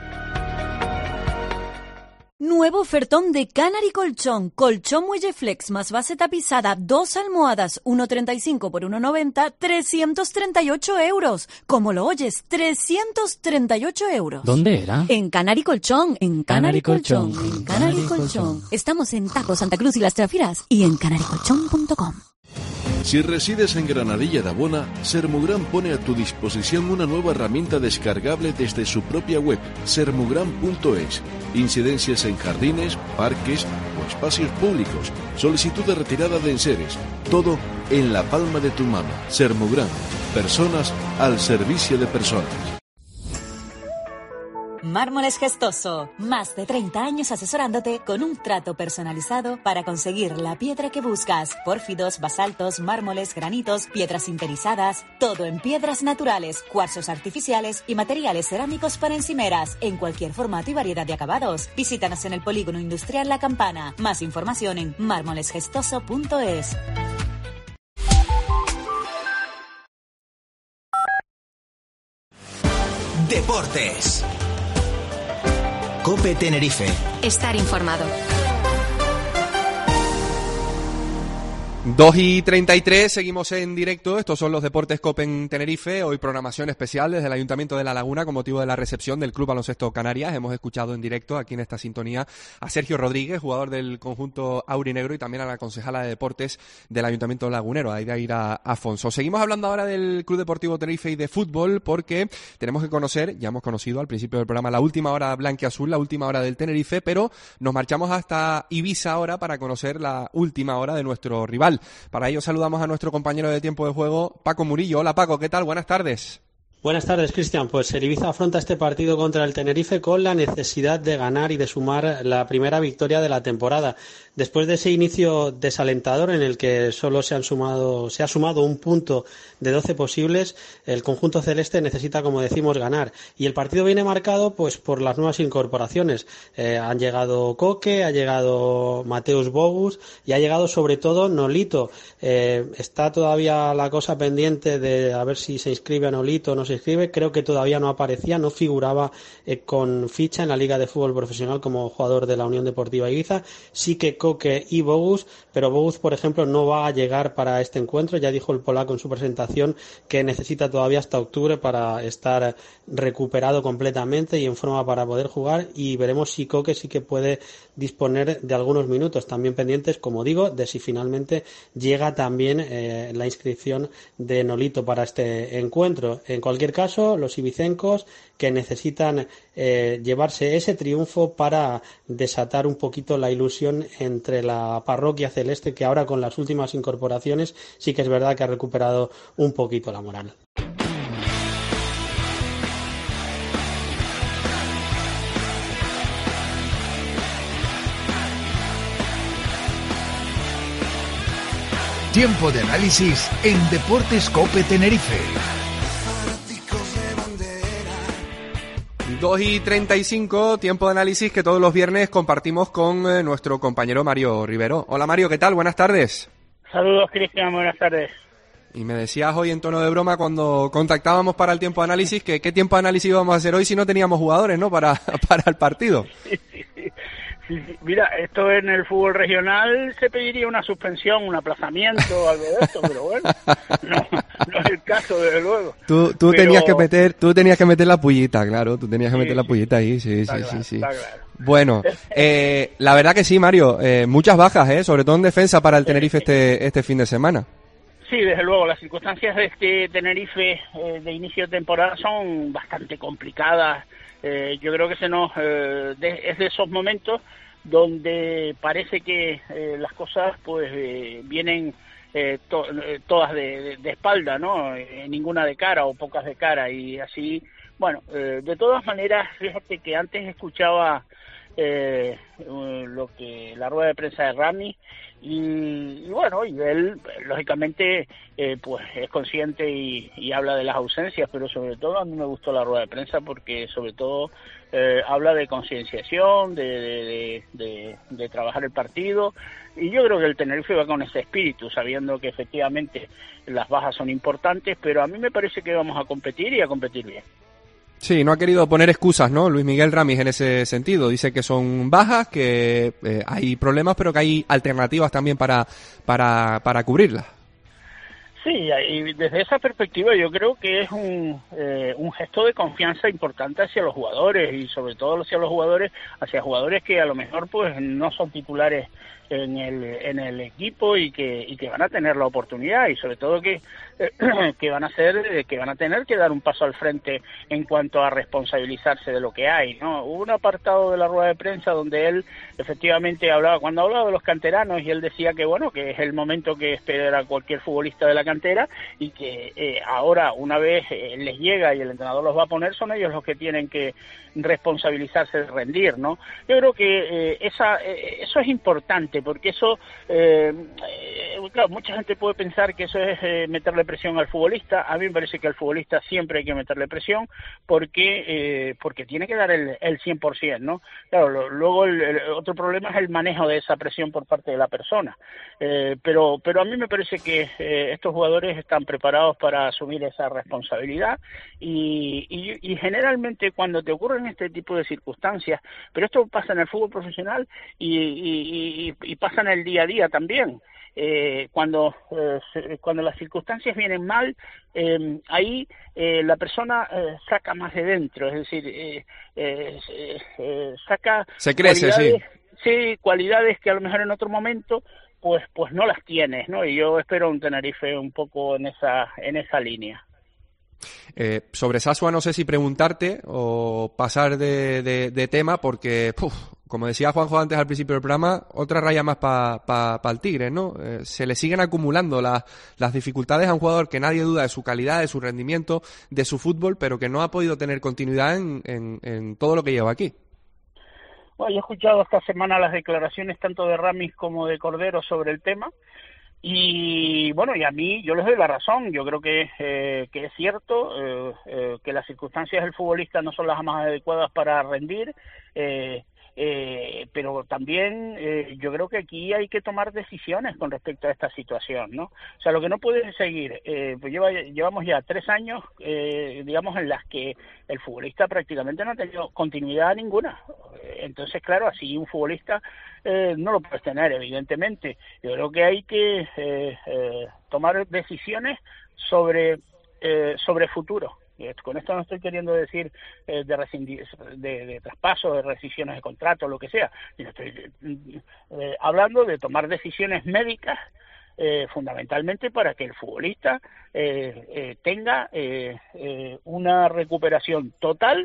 Nuevo ofertón de Canary Colchón. Colchón Muelle Flex más base tapizada, dos almohadas, uno treinta y cinco por uno noventa, trescientos treinta y ocho euros. Como lo oyes, trescientos treinta y ocho euros. ¿Dónde era? En Canary Colchón, en Canary, Canary Colchón, Colchón, en Canary, Canary Colchón. Colchón. Estamos en Tajo, Santa Cruz y Las Trafiras y en canary colchón punto com. Si resides en Granadilla de Abona, Sermugran pone a tu disposición una nueva herramienta descargable desde su propia web, sermugran punto es. Incidencias en jardines, parques o espacios públicos, solicitud de retirada de enseres, todo en la palma de tu mano. Sermugran, personas al servicio de personas. Mármoles Gestoso, más de treinta años asesorándote con un trato personalizado para conseguir la piedra que buscas. Pórfidos, basaltos, mármoles, granitos, piedras sinterizadas, todo en piedras naturales, cuarzos artificiales y materiales cerámicos para encimeras, en cualquier formato y variedad de acabados. Visítanos en el Polígono Industrial La Campana. Más información en mármoles gestoso punto es. Deportes. COPE Tenerife. Estar informado. dos y treinta y tres, seguimos en directo. Estos son los Deportes COPE en Tenerife. Hoy programación especial desde el Ayuntamiento de La Laguna con motivo de la recepción del Club Baloncesto Canarias. Hemos escuchado en directo aquí en esta sintonía a Sergio Rodríguez, jugador del conjunto aurinegro, y también a la concejala de Deportes del Ayuntamiento Lagunero, a Daira Afonso. Seguimos hablando ahora del Club Deportivo Tenerife y de fútbol porque tenemos que conocer, ya hemos conocido al principio del programa, la última hora blanquiazul, la última hora del Tenerife, pero nos marchamos hasta Ibiza ahora para conocer la última hora de nuestro rival. Para ello saludamos a nuestro compañero de tiempo de juego, Paco Murillo. Hola Paco, ¿qué tal? Buenas tardes. Buenas tardes, Cristian. Pues el Ibiza afronta este partido contra el Tenerife con la necesidad de ganar y de sumar la primera victoria de la temporada. Después de ese inicio desalentador en el que solo se han sumado, se ha sumado un punto de doce posibles, el conjunto celeste necesita, como decimos, ganar. Y el partido viene marcado pues por las nuevas incorporaciones. Eh, han llegado Coque, ha llegado Mateus Bogus y ha llegado sobre todo Nolito. Eh, está todavía la cosa pendiente de a ver si se inscribe a Nolito, no sé nos escribe, creo que todavía no aparecía, no figuraba eh, con ficha en la Liga de Fútbol Profesional como jugador de la Unión Deportiva Ibiza. Sí que Koke y Bogusz, pero Bogusz, por ejemplo, no va a llegar para este encuentro. Ya dijo el polaco en su presentación que necesita todavía hasta octubre para estar recuperado completamente y en forma para poder jugar, y veremos si Koke sí que puede disponer de algunos minutos. También pendientes, como digo, de si finalmente llega también eh, la inscripción de Nolito para este encuentro. En cualquier caso, los ibicencos que necesitan eh, llevarse ese triunfo para desatar un poquito la ilusión entre la parroquia celeste, que ahora con las últimas incorporaciones sí que es verdad que ha recuperado un poquito la moral. Tiempo de análisis en Deportes Cope Tenerife. dos y treinta y cinco, tiempo de análisis que todos los viernes compartimos con eh, nuestro compañero Mario Rivero. Hola Mario, ¿qué tal? Buenas tardes. Saludos, Cristian, buenas tardes. Y me decías hoy en tono de broma cuando contactábamos para el tiempo de análisis que qué tiempo de análisis íbamos a hacer hoy si no teníamos jugadores, ¿no? Para, para el partido. Sí, sí, sí. Sí, sí. Mira, esto en el fútbol regional se pediría una suspensión, un aplazamiento, algo de esto, pero bueno, no, no es el caso, desde luego. Tú, tú pero... tenías que meter, tú tenías que meter la pullita, claro, tú tenías que sí, meter la sí, pullita ahí, sí, está sí, claro, sí, sí. Está claro. Bueno, eh, la verdad que sí, Mario, eh, muchas bajas, eh, sobre todo en defensa para el Tenerife este, este fin de semana. Sí, desde luego, las circunstancias de este Tenerife eh, de inicio de temporada son bastante complicadas. Eh, yo creo que se nos eh, de, es de esos momentos donde parece que eh, las cosas pues eh, vienen eh, to, eh, todas de, de, de espalda, ¿no? Eh, ninguna de cara o pocas de cara, y así, bueno, eh, de todas maneras, fíjate que antes escuchaba eh, lo que la rueda de prensa de Rami, y, y bueno, y él lógicamente eh, pues es consciente y, y habla de las ausencias, pero sobre todo a mí me gustó la rueda de prensa porque sobre todo eh, habla de concienciación, de, de, de, de, de trabajar el partido, y yo creo que el Tenerife va con ese espíritu, sabiendo que efectivamente las bajas son importantes, pero a mí me parece que vamos a competir y a competir bien. Sí, no ha querido poner excusas, ¿no? Luis Miguel Ramis en ese sentido. Dice que son bajas, que eh, hay problemas, pero que hay alternativas también para, para, para cubrirlas. Sí, y desde esa perspectiva yo creo que es un, eh, un gesto de confianza importante hacia los jugadores, y sobre todo hacia los jugadores, hacia jugadores que a lo mejor pues no son titulares en el en el equipo y que y que van a tener la oportunidad, y sobre todo que eh, que van a ser que van a tener que dar un paso al frente en cuanto a responsabilizarse de lo que hay, ¿no? Hubo un apartado de la rueda de prensa donde él efectivamente hablaba, cuando hablaba de los canteranos, y él decía que bueno, que es el momento que espera cualquier futbolista de la cantera, y que eh, ahora una vez eh, les llega y el entrenador los va a poner, son ellos los que tienen que responsabilizarse de rendir, ¿no? Yo creo que eh, esa eh, eso es importante, porque eso eh, eh, claro, mucha gente puede pensar que eso es eh, meterle presión al futbolista. A mí me parece que al futbolista siempre hay que meterle presión, porque eh, porque tiene que dar el, el cien por ciento, ¿no? Claro, lo, luego el, el otro problema es el manejo de esa presión por parte de la persona, eh, pero pero a mí me parece que eh, estos jugadores están preparados para asumir esa responsabilidad, y, y, y generalmente cuando te ocurren este tipo de circunstancias, pero esto pasa en el fútbol profesional y, y, y, y pasa en el día a día también, eh, cuando eh, cuando las circunstancias vienen mal, eh, ahí eh, la persona eh, saca más de dentro, es decir, eh, eh, eh, saca se crece, cualidades, sí. sí, cualidades que a lo mejor en otro momento pues pues no las tienes, ¿no? Y yo espero un Tenerife un poco en esa en esa línea. Eh, sobre Sasua no sé si preguntarte o pasar de, de, de tema, porque, puf, como decía Juanjo antes al principio del programa, otra raya más para pa, pa el Tigre, ¿no? Eh, se le siguen acumulando la, las dificultades a un jugador que nadie duda de su calidad, de su rendimiento, de su fútbol, pero que no ha podido tener continuidad en, en, en todo lo que lleva aquí. Bueno, yo he escuchado esta semana las declaraciones tanto de Ramis como de Cordero sobre el tema. Y bueno, y a mí yo les doy la razón. Yo creo que eh, que es cierto eh, eh, que las circunstancias del futbolista no son las más adecuadas para rendir, eh, eh, pero también eh, yo creo que aquí hay que tomar decisiones con respecto a esta situación, ¿no? O sea, lo que no puede seguir, eh, pues lleva, llevamos ya tres años, eh, digamos, en las que el futbolista prácticamente no ha tenido continuidad ninguna. Entonces, claro, así un futbolista eh, no lo puedes tener, evidentemente. Yo creo que hay que eh, eh, tomar decisiones sobre eh, sobre futuro. Con esto no estoy queriendo decir eh, de, rescindir, de, de traspaso, de rescisiones de contrato, lo que sea, sino estoy eh, hablando de tomar decisiones médicas eh, fundamentalmente para que el futbolista eh, eh, tenga eh, eh, una recuperación total,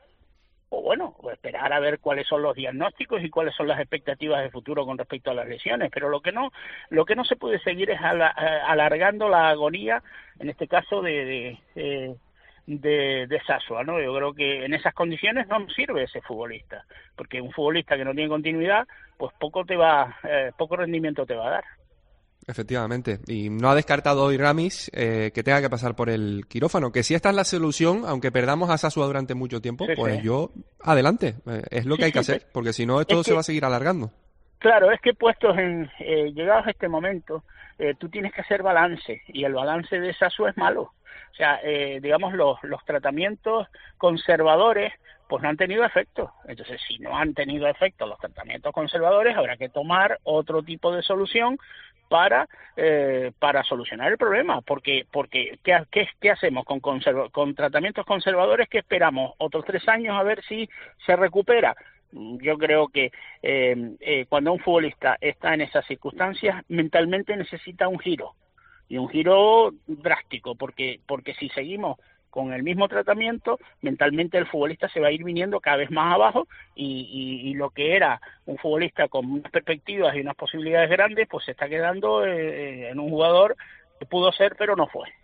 o bueno, o esperar a ver cuáles son los diagnósticos y cuáles son las expectativas de futuro con respecto a las lesiones, pero lo que no lo que no se puede seguir es ala, alargando la agonía, en este caso de, de eh, de, de Sasua, ¿no? Yo creo que en esas condiciones no sirve ese futbolista, porque un futbolista que no tiene continuidad, pues poco te va, eh, poco rendimiento te va a dar. Efectivamente, y no ha descartado hoy Ramis eh, que tenga que pasar por el quirófano, que si esta es la solución, aunque perdamos a Sasua durante mucho tiempo, sí, pues sí. yo, adelante, eh, es lo que sí, hay que sí, hacer, porque si no esto es se que, va a seguir alargando. Claro, es que puestos en, eh, llegados a este momento, eh, tú tienes que hacer balance, y el balance de Sasua es malo. O sea, eh, digamos, los, los tratamientos conservadores pues no han tenido efecto. Entonces, si no han tenido efecto los tratamientos conservadores, habrá que tomar otro tipo de solución para eh, para solucionar el problema. Porque porque ¿qué, qué, qué hacemos con, conserva, con tratamientos conservadores? ¿Qué esperamos? ¿Otros tres años a ver si se recupera? Yo creo que eh, eh, cuando un futbolista está en esas circunstancias, mentalmente necesita un giro. Y un giro drástico, porque porque si seguimos con el mismo tratamiento, mentalmente el futbolista se va a ir viniendo cada vez más abajo y, y, y lo que era un futbolista con unas perspectivas y unas posibilidades grandes, pues se está quedando eh, en un jugador que pudo ser pero no fue.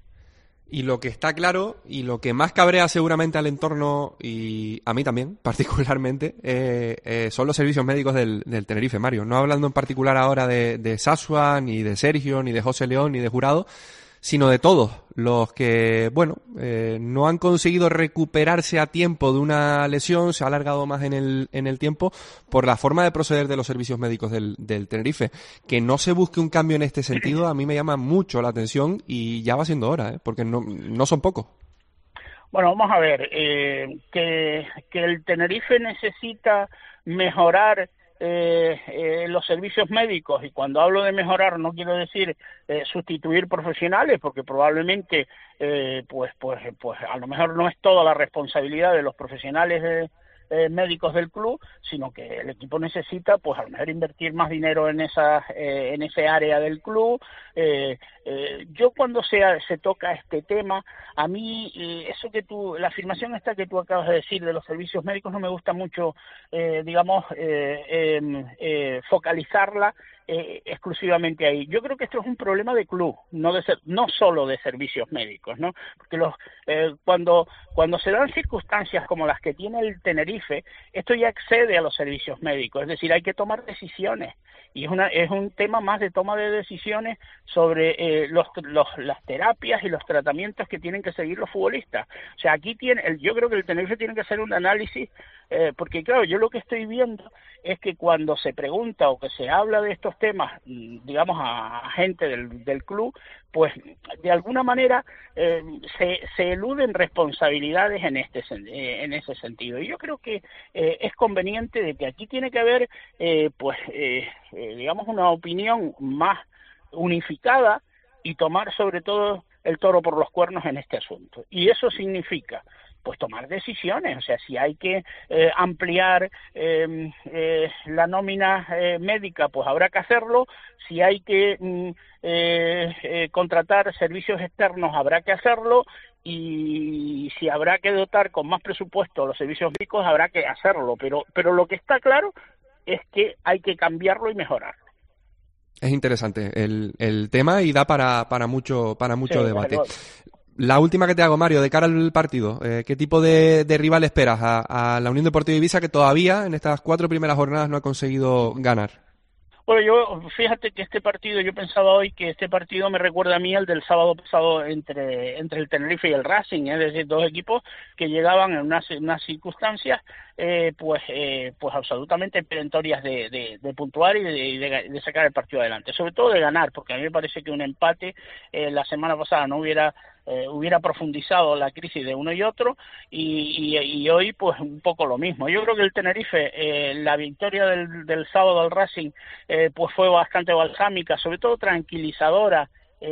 Y lo que está claro, y lo que más cabrea seguramente al entorno, y a mí también, particularmente, eh, eh, son los servicios médicos del, del Tenerife, Mario. No hablando en particular ahora de, de Sasua, ni de Sergio, ni de José León, ni de Jurado, sino de todos los que, bueno, eh, no han conseguido recuperarse a tiempo de una lesión, se ha alargado más en el, en el tiempo por la forma de proceder de los servicios médicos del, del Tenerife. Que no se busque un cambio en este sentido a mí me llama mucho la atención y ya va siendo hora, ¿eh? Porque no, no son pocos. Bueno, vamos a ver, eh, que, que el Tenerife necesita mejorar Eh, eh, los servicios médicos, y cuando hablo de mejorar no quiero decir eh, sustituir profesionales, porque probablemente eh, pues pues pues a lo mejor no es toda la responsabilidad de los profesionales de, eh, médicos del club, sino que el equipo necesita pues a lo mejor invertir más dinero en esa eh, en ese área del club. eh, eh, yo cuando se, se toca este tema, a mí eh, eso que tú, la afirmación esta que tú acabas de decir de los servicios médicos no me gusta mucho, eh, digamos, eh, eh, eh, focalizarla eh, exclusivamente ahí. Yo creo que esto es un problema de club, no de ser, no solo de servicios médicos, ¿no? Porque los eh, cuando cuando se dan circunstancias como las que tiene el Tenerife, esto ya excede a los servicios médicos, es decir, hay que tomar decisiones. Y es una es un tema más de toma de decisiones sobre eh, los, los las terapias y los tratamientos que tienen que seguir los futbolistas. O sea, aquí tiene el, yo creo que el Tenerife tiene que hacer un análisis, eh, porque claro, yo lo que estoy viendo es que cuando se pregunta o que se habla de estos temas, digamos, a, a gente del, del club, pues de alguna manera eh, se, se eluden responsabilidades en este eh, en ese sentido. Y yo creo que eh, es conveniente de que aquí tiene que haber eh, pues eh, eh, digamos una opinión más unificada y tomar sobre todo el toro por los cuernos en este asunto. Y eso significa pues tomar decisiones. O sea, si hay que eh, ampliar eh, eh, la nómina eh, médica, pues habrá que hacerlo. Si hay que mm, eh, eh, contratar servicios externos, habrá que hacerlo. Y si habrá que dotar con más presupuesto los servicios médicos, habrá que hacerlo. Pero, pero lo que está claro es que hay que cambiarlo y mejorarlo. Es interesante el, el tema y da para, para mucho, para mucho sí, debate. Luego. La última que te hago, Mario, de cara al partido, eh, ¿qué tipo de, de rival esperas a, a la Unión Deportiva Ibiza, que todavía en estas cuatro primeras jornadas no ha conseguido ganar? Bueno, yo, fíjate que este partido, yo pensaba hoy que este partido me recuerda a mí al del sábado pasado entre, entre el Tenerife y el Racing, es decir, dos equipos que llegaban en unas, unas circunstancias eh, pues eh, pues absolutamente perentorias de, de, de puntuar y de, de, de sacar el partido adelante, sobre todo de ganar, porque a mí me parece que un empate eh, la semana pasada no hubiera Eh, hubiera profundizado la crisis de uno y otro y, y, y hoy pues un poco lo mismo. Yo creo que el Tenerife, eh, la victoria del, del sábado al Racing eh, pues fue bastante balsámica, sobre todo tranquilizadora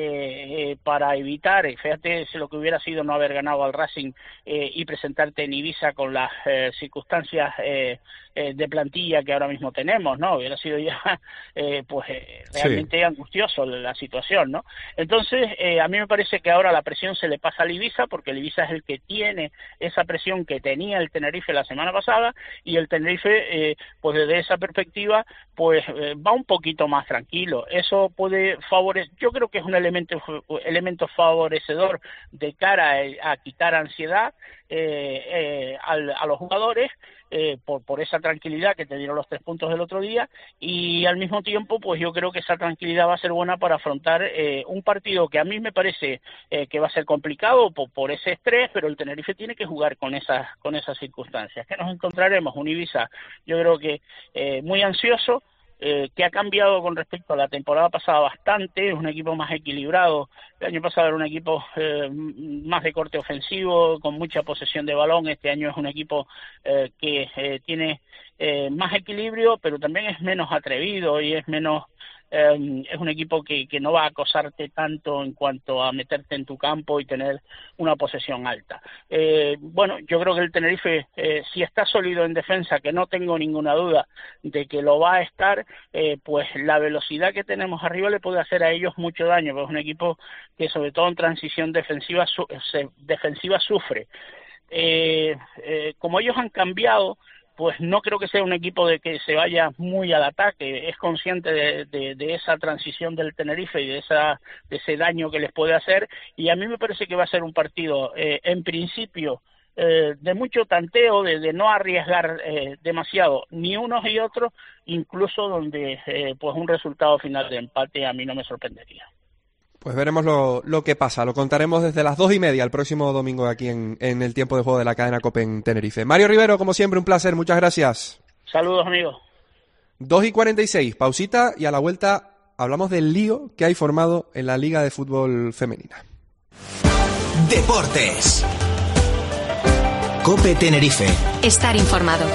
eh, eh, para evitar, fíjate si lo que hubiera sido no haber ganado al Racing eh, y presentarte en Ibiza con las eh, circunstancias eh, eh, de plantilla que ahora mismo tenemos, ¿no? Hubiera sido ya eh, pues eh, realmente sí. angustioso la situación, ¿no? Entonces, eh, a mí me parece que ahora la presión se le pasa al Ibiza, porque el Ibiza es el que tiene esa presión que tenía el Tenerife la semana pasada, y el Tenerife, eh, pues desde esa perspectiva, pues eh, va un poquito más tranquilo. Eso puede favorecer, yo creo que es un elemento elemento favorecedor de cara a, a quitar ansiedad eh, eh, al, a los jugadores, eh, por, por esa tranquilidad que te dieron los tres puntos del otro día, y al mismo tiempo pues yo creo que esa tranquilidad va a ser buena para afrontar eh, un partido que a mí me parece eh, que va a ser complicado por, por ese estrés, pero el Tenerife tiene que jugar con esas con esas circunstancias. Que nos encontraremos un Ibiza, yo creo que eh, muy ansioso, Eh, que ha cambiado con respecto a la temporada pasada bastante, es un equipo más equilibrado. El año pasado era un equipo eh, más de corte ofensivo, con mucha posesión de balón. Este año es un equipo eh, que eh, tiene eh, más equilibrio, pero también es menos atrevido y es menos eh, es un equipo que, que no va a acosarte tanto en cuanto a meterte en tu campo y tener una posesión alta. Eh, bueno, yo creo que el Tenerife, eh, si está sólido en defensa, que no tengo ninguna duda de que lo va a estar, eh, pues la velocidad que tenemos arriba le puede hacer a ellos mucho daño, porque es un equipo que sobre todo en transición defensiva, su, se, defensiva sufre. Eh, eh, como ellos han cambiado, pues no creo que sea un equipo de que se vaya muy al ataque, es consciente de, de, de esa transición del Tenerife y de, esa, de ese daño que les puede hacer, y a mí me parece que va a ser un partido, eh, en principio, eh, de mucho tanteo, de, de no arriesgar eh, demasiado, ni unos y otros, incluso donde eh, pues un resultado final de empate a mí no me sorprendería. Pues veremos lo, lo que pasa, lo contaremos desde las dos y media el próximo domingo aquí en, en el tiempo de juego de la cadena COPE en Tenerife. Mario Rivero, como siempre, un placer, muchas gracias. Saludos, amigos. dos y cuarenta y seis, pausita, y a la vuelta hablamos del lío que hay formado en la Liga de Fútbol Femenina. Deportes. COPE Tenerife. Estar informado.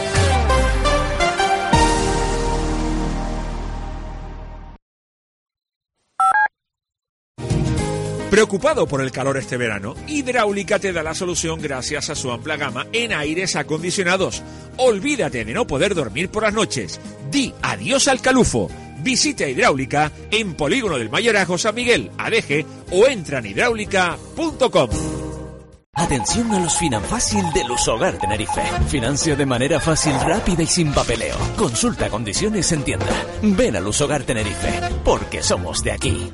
¿Preocupado por el calor este verano? Hidráulica te da la solución gracias a su amplia gama en aires acondicionados. Olvídate de no poder dormir por las noches. Di adiós al calufo. Visita Hidráulica en Polígono del Mayorazgo San Miguel, A D G, o entra en hidráulica punto com. Atención a los Finanfácil de Lusogar Tenerife. Financia de manera fácil, rápida y sin papeleo. Consulta condiciones en tienda. Ven a Lusogar Tenerife, porque somos de aquí.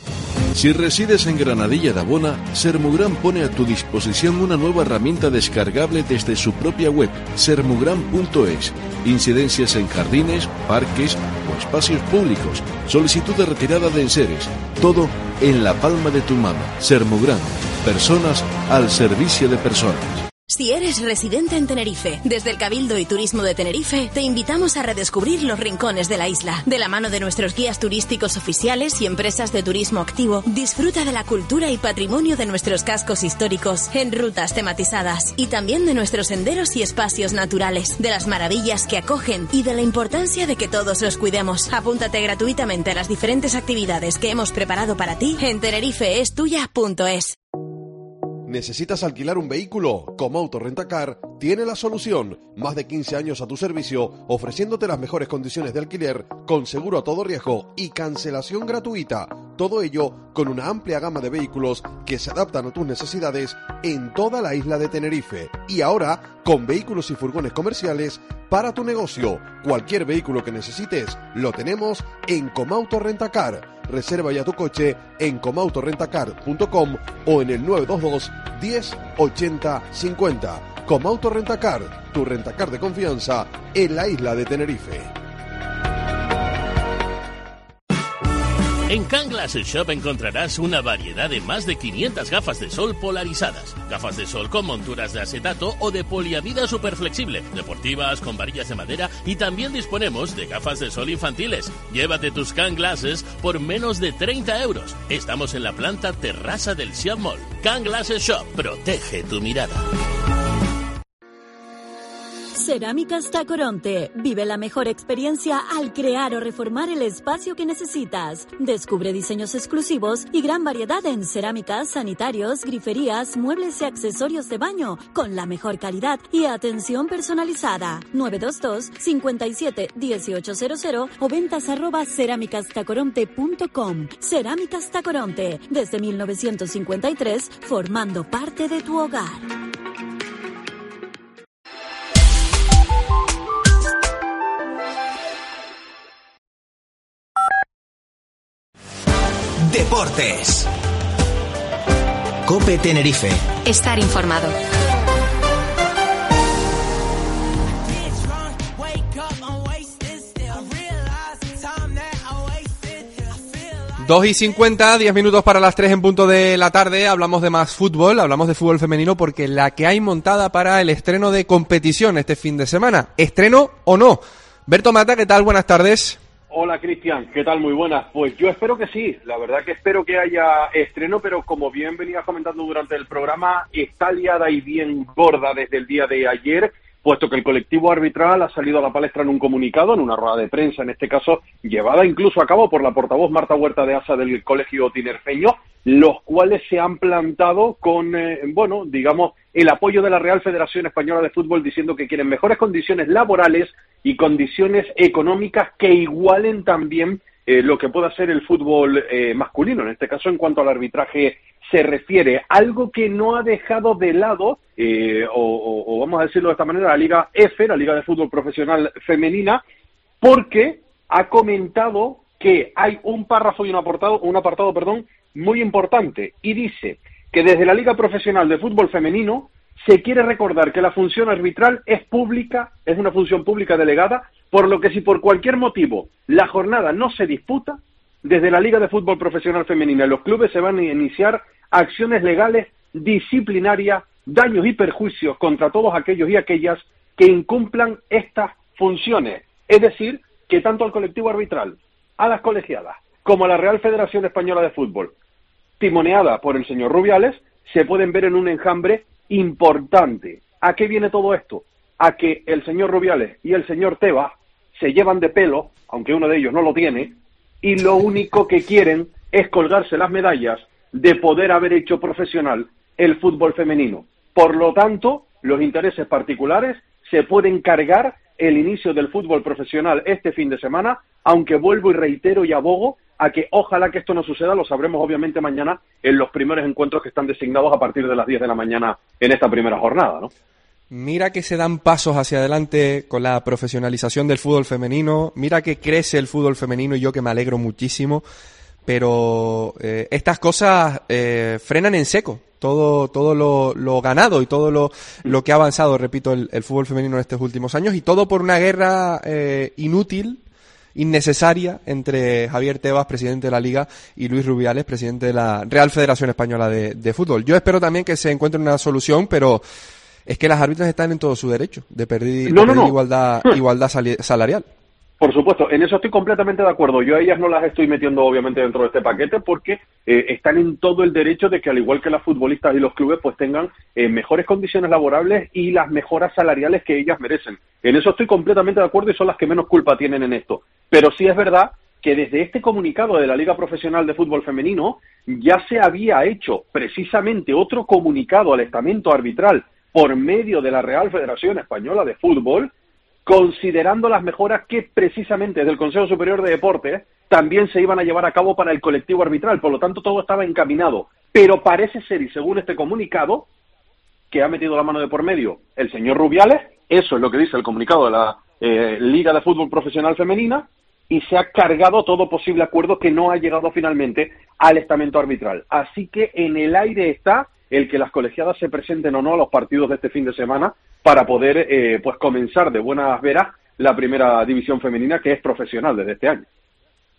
Si resides en Granadilla de Abona, Sermugran pone a tu disposición una nueva herramienta descargable desde su propia web, sermugran punto es. Incidencias en jardines, parques o espacios públicos, solicitud de retirada de enseres, todo en la palma de tu mano. Sermugran, personas al servicio de personas. Si eres residente en Tenerife, desde el Cabildo y Turismo de Tenerife, te invitamos a redescubrir los rincones de la isla. De la mano de nuestros guías turísticos oficiales y empresas de turismo activo, disfruta de la cultura y patrimonio de nuestros cascos históricos en rutas tematizadas, y también de nuestros senderos y espacios naturales, de las maravillas que acogen y de la importancia de que todos los cuidemos. Apúntate gratuitamente a las diferentes actividades que hemos preparado para ti en tenerifeestuya punto es. ¿Necesitas alquilar un vehículo? Comauto Rentacar tiene la solución. Más de quince años a tu servicio, ofreciéndote las mejores condiciones de alquiler, con seguro a todo riesgo y cancelación gratuita. Todo ello con una amplia gama de vehículos que se adaptan a tus necesidades en toda la isla de Tenerife. Y ahora, con vehículos y furgones comerciales para tu negocio. Cualquier vehículo que necesites, lo tenemos en Comauto Rentacar. Reserva ya tu coche en comauto rentacar punto com o en el nueve dos dos, diez, ochenta, cincuenta. Comauto Rentacar, tu rentacar de confianza en la isla de Tenerife. En Can Glasses Shop encontrarás una variedad de más de quinientas gafas de sol polarizadas. Gafas de sol con monturas de acetato o de poliamida superflexible, deportivas, con varillas de madera, y también disponemos de gafas de sol infantiles. Llévate tus Can Glasses por menos de treinta euros. Estamos en la planta terraza del Siam Mall. Can Glasses Shop, protege tu mirada. Cerámicas Tacoronte. Vive la mejor experiencia al crear o reformar el espacio que necesitas. Descubre diseños exclusivos y gran variedad en cerámicas, sanitarios, griferías, muebles y accesorios de baño con la mejor calidad y atención personalizada. nueve dos dos, cinco siete, uno ocho cero cero o ventas arroba cerámicas tacoronte punto com. Cerámicas Tacoronte. Desde mil novecientos cincuenta y tres, formando parte de tu hogar. Deportes. COPE Tenerife. Estar informado. dos y cincuenta, diez minutos para las tres en punto de la tarde. Hablamos de más fútbol, hablamos de fútbol femenino, porque la que hay montada para el estreno de competición este fin de semana. ¿Estreno o no? Berto Mata, ¿qué tal? Buenas tardes. Hola Cristian, ¿qué tal? Muy buenas. Pues yo espero que sí, la verdad que espero que haya estreno, pero como bien venías comentando durante el programa, está liada y bien gorda desde el día de ayer, puesto que el colectivo arbitral ha salido a la palestra en un comunicado, en una rueda de prensa, en este caso, llevada incluso a cabo por la portavoz Marta Huerta de Asa del Colegio Tinerfeño, los cuales se han plantado con, eh, bueno, digamos, el apoyo de la Real Federación Española de Fútbol, diciendo que quieren mejores condiciones laborales y condiciones económicas que igualen también eh, lo que pueda ser el fútbol eh, masculino, en este caso en cuanto al arbitraje se refiere, algo que no ha dejado de lado, eh, o, o, o vamos a decirlo de esta manera, la Liga F, la Liga de Fútbol Profesional Femenina, porque ha comentado que hay un párrafo y un apartado, un apartado, perdón, muy importante, y dice que desde la Liga Profesional de Fútbol Femenino se quiere recordar que la función arbitral es pública, es una función pública delegada, por lo que si por cualquier motivo la jornada no se disputa, desde la Liga de Fútbol Profesional Femenina los clubes se van a iniciar acciones legales, disciplinarias, daños y perjuicios contra todos aquellos y aquellas que incumplan estas funciones. Es decir, que tanto al colectivo arbitral, a las colegiadas, como a la Real Federación Española de Fútbol, timoneada por el señor Rubiales, se pueden ver en un enjambre importante. ¿A qué viene todo esto? A que el señor Rubiales y el señor Tebas se llevan de pelo, aunque uno de ellos no lo tiene, y lo único que quieren es colgarse las medallas de poder haber hecho profesional el fútbol femenino. Por lo tanto, los intereses particulares se pueden cargar el inicio del fútbol profesional este fin de semana, aunque vuelvo y reitero y abogo a que ojalá que esto no suceda, lo sabremos obviamente mañana en los primeros encuentros que están designados a partir de las diez de la mañana en esta primera jornada, ¿no? Mira que se dan pasos hacia adelante con la profesionalización del fútbol femenino, mira que crece el fútbol femenino y yo que me alegro muchísimo, pero eh, estas cosas eh, frenan en seco todo todo lo, lo ganado y todo lo, lo que ha avanzado, repito, el, el fútbol femenino en estos últimos años, y todo por una guerra eh, inútil, innecesaria, entre Javier Tebas, presidente de la Liga, y Luis Rubiales, presidente de la Real Federación Española de, de Fútbol. Yo espero también que se encuentre una solución, pero es que las árbitras están en todo su derecho de pedir, no, de no, pedir no. igualdad, igualdad sali- salarial. Por supuesto, en eso estoy completamente de acuerdo. Yo a ellas no las estoy metiendo obviamente dentro de este paquete porque eh, están en todo el derecho de que, al igual que las futbolistas y los clubes, pues tengan eh, mejores condiciones laborables y las mejoras salariales que ellas merecen. En eso estoy completamente de acuerdo y son las que menos culpa tienen en esto. Pero sí es verdad que desde este comunicado de la Liga Profesional de Fútbol Femenino ya se había hecho precisamente otro comunicado al estamento arbitral por medio de la Real Federación Española de Fútbol, considerando las mejoras que precisamente desde el Consejo Superior de Deportes también se iban a llevar a cabo para el colectivo arbitral. Por lo tanto, todo estaba encaminado. Pero parece ser, y según este comunicado, que ha metido la mano de por medio el señor Rubiales, eso es lo que dice el comunicado de la eh, Liga de Fútbol Profesional Femenina, y se ha cargado todo posible acuerdo que no ha llegado finalmente al estamento arbitral. Así que en el aire está el que las colegiadas se presenten o no a los partidos de este fin de semana para poder eh, pues comenzar de buenas veras la primera división femenina, que es profesional desde este año.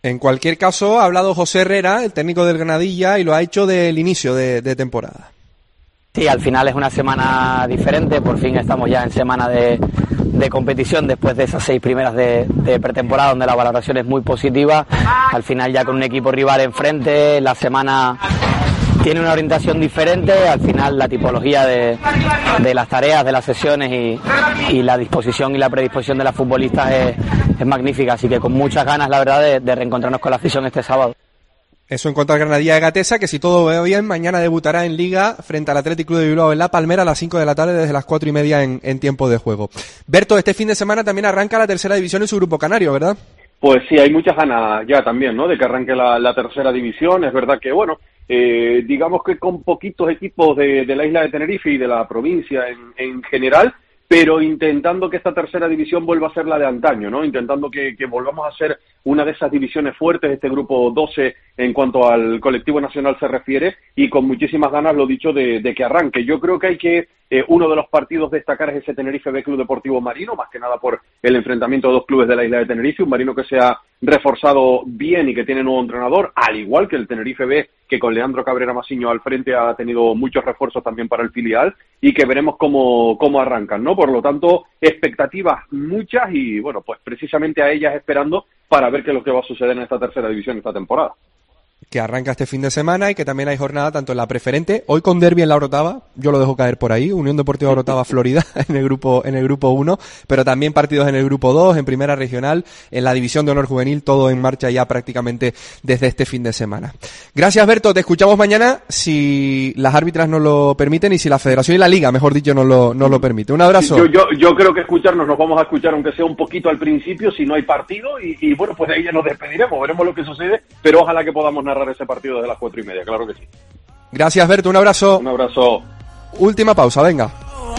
En cualquier caso, ha hablado José Herrera, el técnico del Granadilla, y lo ha hecho del inicio de, de temporada. Sí, al final es una semana diferente, por fin estamos ya en semana de, de competición después de esas seis primeras de, de pretemporada donde la valoración es muy positiva. Al final ya con un equipo rival enfrente, la semana tiene una orientación diferente, al final la tipología de, de las tareas, de las sesiones y, y la disposición y la predisposición de las futbolistas es, es magnífica, así que con muchas ganas la verdad de, de reencontrarnos con la afición este sábado. Eso en cuanto al Granadilla de Gatesa, que si todo va bien, mañana debutará en Liga frente al Athletic Club de Bilbao en La Palmera a las cinco de la tarde desde las cuatro y media en, en tiempo de juego. Berto, este fin de semana también arranca la tercera división en su grupo canario, ¿verdad? Pues sí, hay muchas ganas ya también, ¿no?, de que arranque la, la tercera división. Es verdad que, bueno, eh, digamos que con poquitos equipos de, de la isla de Tenerife y de la provincia en, en general, pero intentando que esta tercera división vuelva a ser la de antaño, ¿no? Intentando que, que volvamos a ser una de esas divisiones fuertes, este grupo doce en cuanto al colectivo nacional se refiere, y con muchísimas ganas, lo dicho, de, de que arranque. Yo creo que hay que, eh, uno de los partidos destacar es ese Tenerife B Club Deportivo Marino, más que nada por el enfrentamiento de dos clubes de la isla de Tenerife, un Marino que se ha reforzado bien y que tiene nuevo entrenador, al igual que el Tenerife B, que con Leandro Cabrera Masiño al frente ha tenido muchos refuerzos también para el filial, y que veremos cómo, cómo arrancan, ¿no? Por lo tanto, expectativas muchas y, bueno, pues precisamente a ellas esperando para ver qué es lo que va a suceder en esta tercera división esta temporada. Que arranca este fin de semana y que también hay jornada tanto en la preferente, hoy con derbi en la Orotava, yo lo dejo caer por ahí, Unión Deportiva Orotava Florida en el grupo en el grupo uno, pero también partidos en el grupo dos, en primera regional, en la división de honor juvenil, todo en marcha ya prácticamente desde este fin de semana. Gracias, Berto, te escuchamos mañana si las árbitras nos lo permiten y si la Federación y la Liga, mejor dicho, nos lo, nos lo permite. Un abrazo. Yo, yo, yo creo que escucharnos nos vamos a escuchar aunque sea un poquito al principio si no hay partido y, y bueno, pues de ahí ya nos despediremos, veremos lo que sucede, pero ojalá que podamos narrar ese partido desde las cuatro y media, claro que sí. Gracias, Berto, un abrazo. Un abrazo. Última pausa, venga.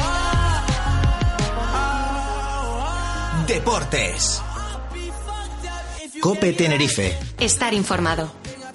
Deportes. COPE Tenerife. Estar informado.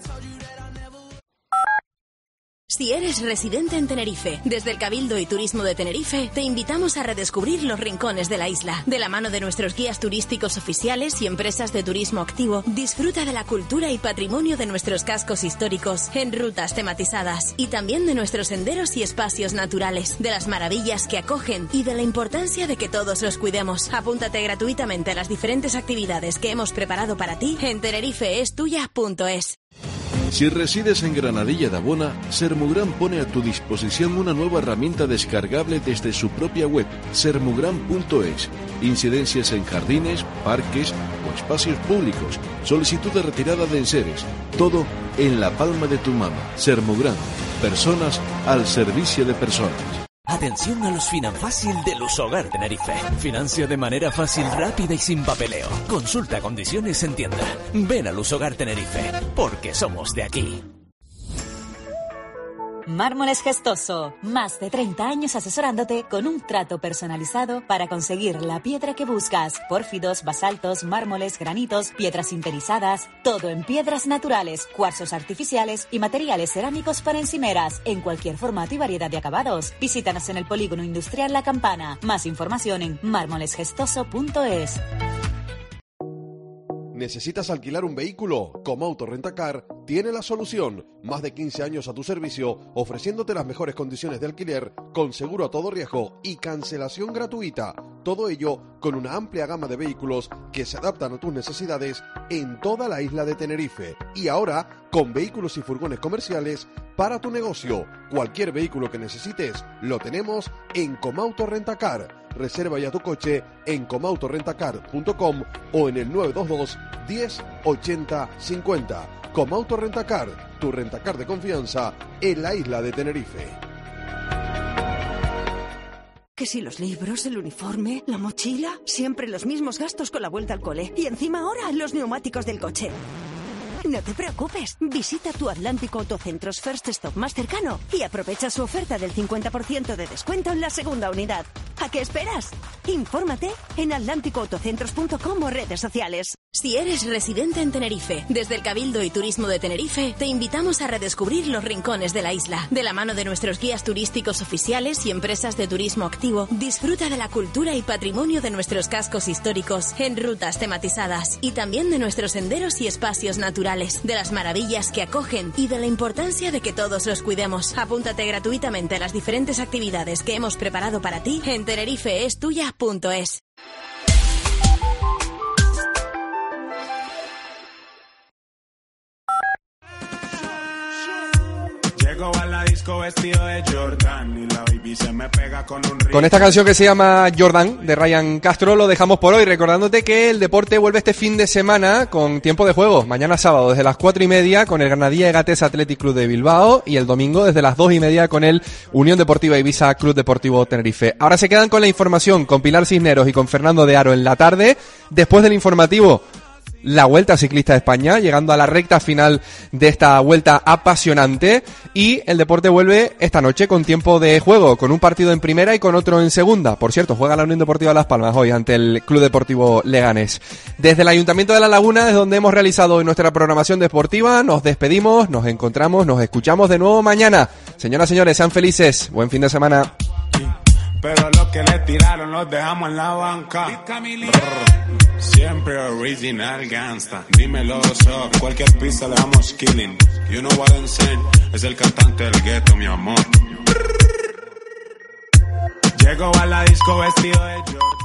Si eres residente en Tenerife, desde el Cabildo y Turismo de Tenerife, te invitamos a redescubrir los rincones de la isla. De la mano de nuestros guías turísticos oficiales y empresas de turismo activo, disfruta de la cultura y patrimonio de nuestros cascos históricos en rutas tematizadas y también de nuestros senderos y espacios naturales, de las maravillas que acogen y de la importancia de que todos los cuidemos. Apúntate gratuitamente a las diferentes actividades que hemos preparado para ti en tenerifeestuya punto es. Si resides en Granadilla de Abona, Sermugran pone a tu disposición una nueva herramienta descargable desde su propia web, sermugran punto es. Incidencias en jardines, parques o espacios públicos, solicitud de retirada de enseres, todo en la palma de tu mano. Sermugran, personas al servicio de personas. Atención a los Finanfácil de Lusogar Tenerife. Financia de manera fácil, rápida y sin papeleo. Consulta condiciones en tienda. Ven a Lusogar Tenerife, porque somos de aquí. Mármoles Gestoso, más de treinta años asesorándote con un trato personalizado para conseguir la piedra que buscas. Pórfidos, basaltos, mármoles, granitos, piedras sinterizadas, todo en piedras naturales, cuarzos artificiales y materiales cerámicos para encimeras, en cualquier formato y variedad de acabados. Visítanos en el Polígono Industrial La Campana. Más información en mármoles gestoso punto es. ¿Necesitas alquilar un vehículo? Comauto Rentacar tiene la solución. Más de quince años a tu servicio, ofreciéndote las mejores condiciones de alquiler, con seguro a todo riesgo y cancelación gratuita. Todo ello con una amplia gama de vehículos que se adaptan a tus necesidades en toda la isla de Tenerife. Y ahora, con vehículos y furgones comerciales para tu negocio. Cualquier vehículo que necesites, lo tenemos en Comauto Rentacar. Reserva ya tu coche en comauto rentacar punto com o en el nueve dos dos, diez, ochenta, cincuenta. Comauto Rentacar, tu rentacar de confianza en la isla de Tenerife. Que si los libros, el uniforme, la mochila, siempre los mismos gastos con la vuelta al cole. Y encima ahora los neumáticos del coche. No te preocupes, visita tu Atlántico Autocentros First Stop más cercano y aprovecha su oferta del cincuenta por ciento de descuento en la segunda unidad. ¿A qué esperas? Infórmate en atlántico autocentros punto com o redes sociales. Si eres residente en Tenerife, desde el Cabildo y Turismo de Tenerife, te invitamos a redescubrir los rincones de la isla. De la mano de nuestros guías turísticos oficiales y empresas de turismo activo, disfruta de la cultura y patrimonio de nuestros cascos históricos en rutas tematizadas y también de nuestros senderos y espacios naturales, de las maravillas que acogen y de la importancia de que todos los cuidemos. Apúntate gratuitamente a las diferentes actividades que hemos preparado para ti en tenerifeestuya punto es. Con esta canción que se llama Jordan, de Ryan Castro, lo dejamos por hoy, recordándote que el deporte vuelve este fin de semana con tiempo de juego. Mañana sábado desde las cuatro y media con el Granadilla Egates Athletic Club de Bilbao y el domingo desde las dos y media con el Unión Deportiva Ibiza Club Deportivo Tenerife. Ahora se quedan con la información con Pilar Cisneros y con Fernando de Aro en la tarde. Después del informativo, la Vuelta Ciclista de España, llegando a la recta final de esta vuelta apasionante, y el deporte vuelve esta noche con tiempo de juego, con un partido en primera y con otro en segunda. Por cierto, juega la Unión Deportiva Las Palmas hoy ante el Club Deportivo Leganés. Desde el Ayuntamiento de La Laguna, desde donde hemos realizado hoy nuestra programación deportiva, nos despedimos, nos encontramos, nos escuchamos de nuevo mañana. Señoras, señores, sean felices, buen fin de semana. Pero lo que le tiraron los dejamos en la banca. Brr, siempre original gangsta. Dímelo, so, cualquier pista le damos killing. You know what I'm saying, es el cantante del gueto, mi amor. Llego a la disco vestido de Jordan.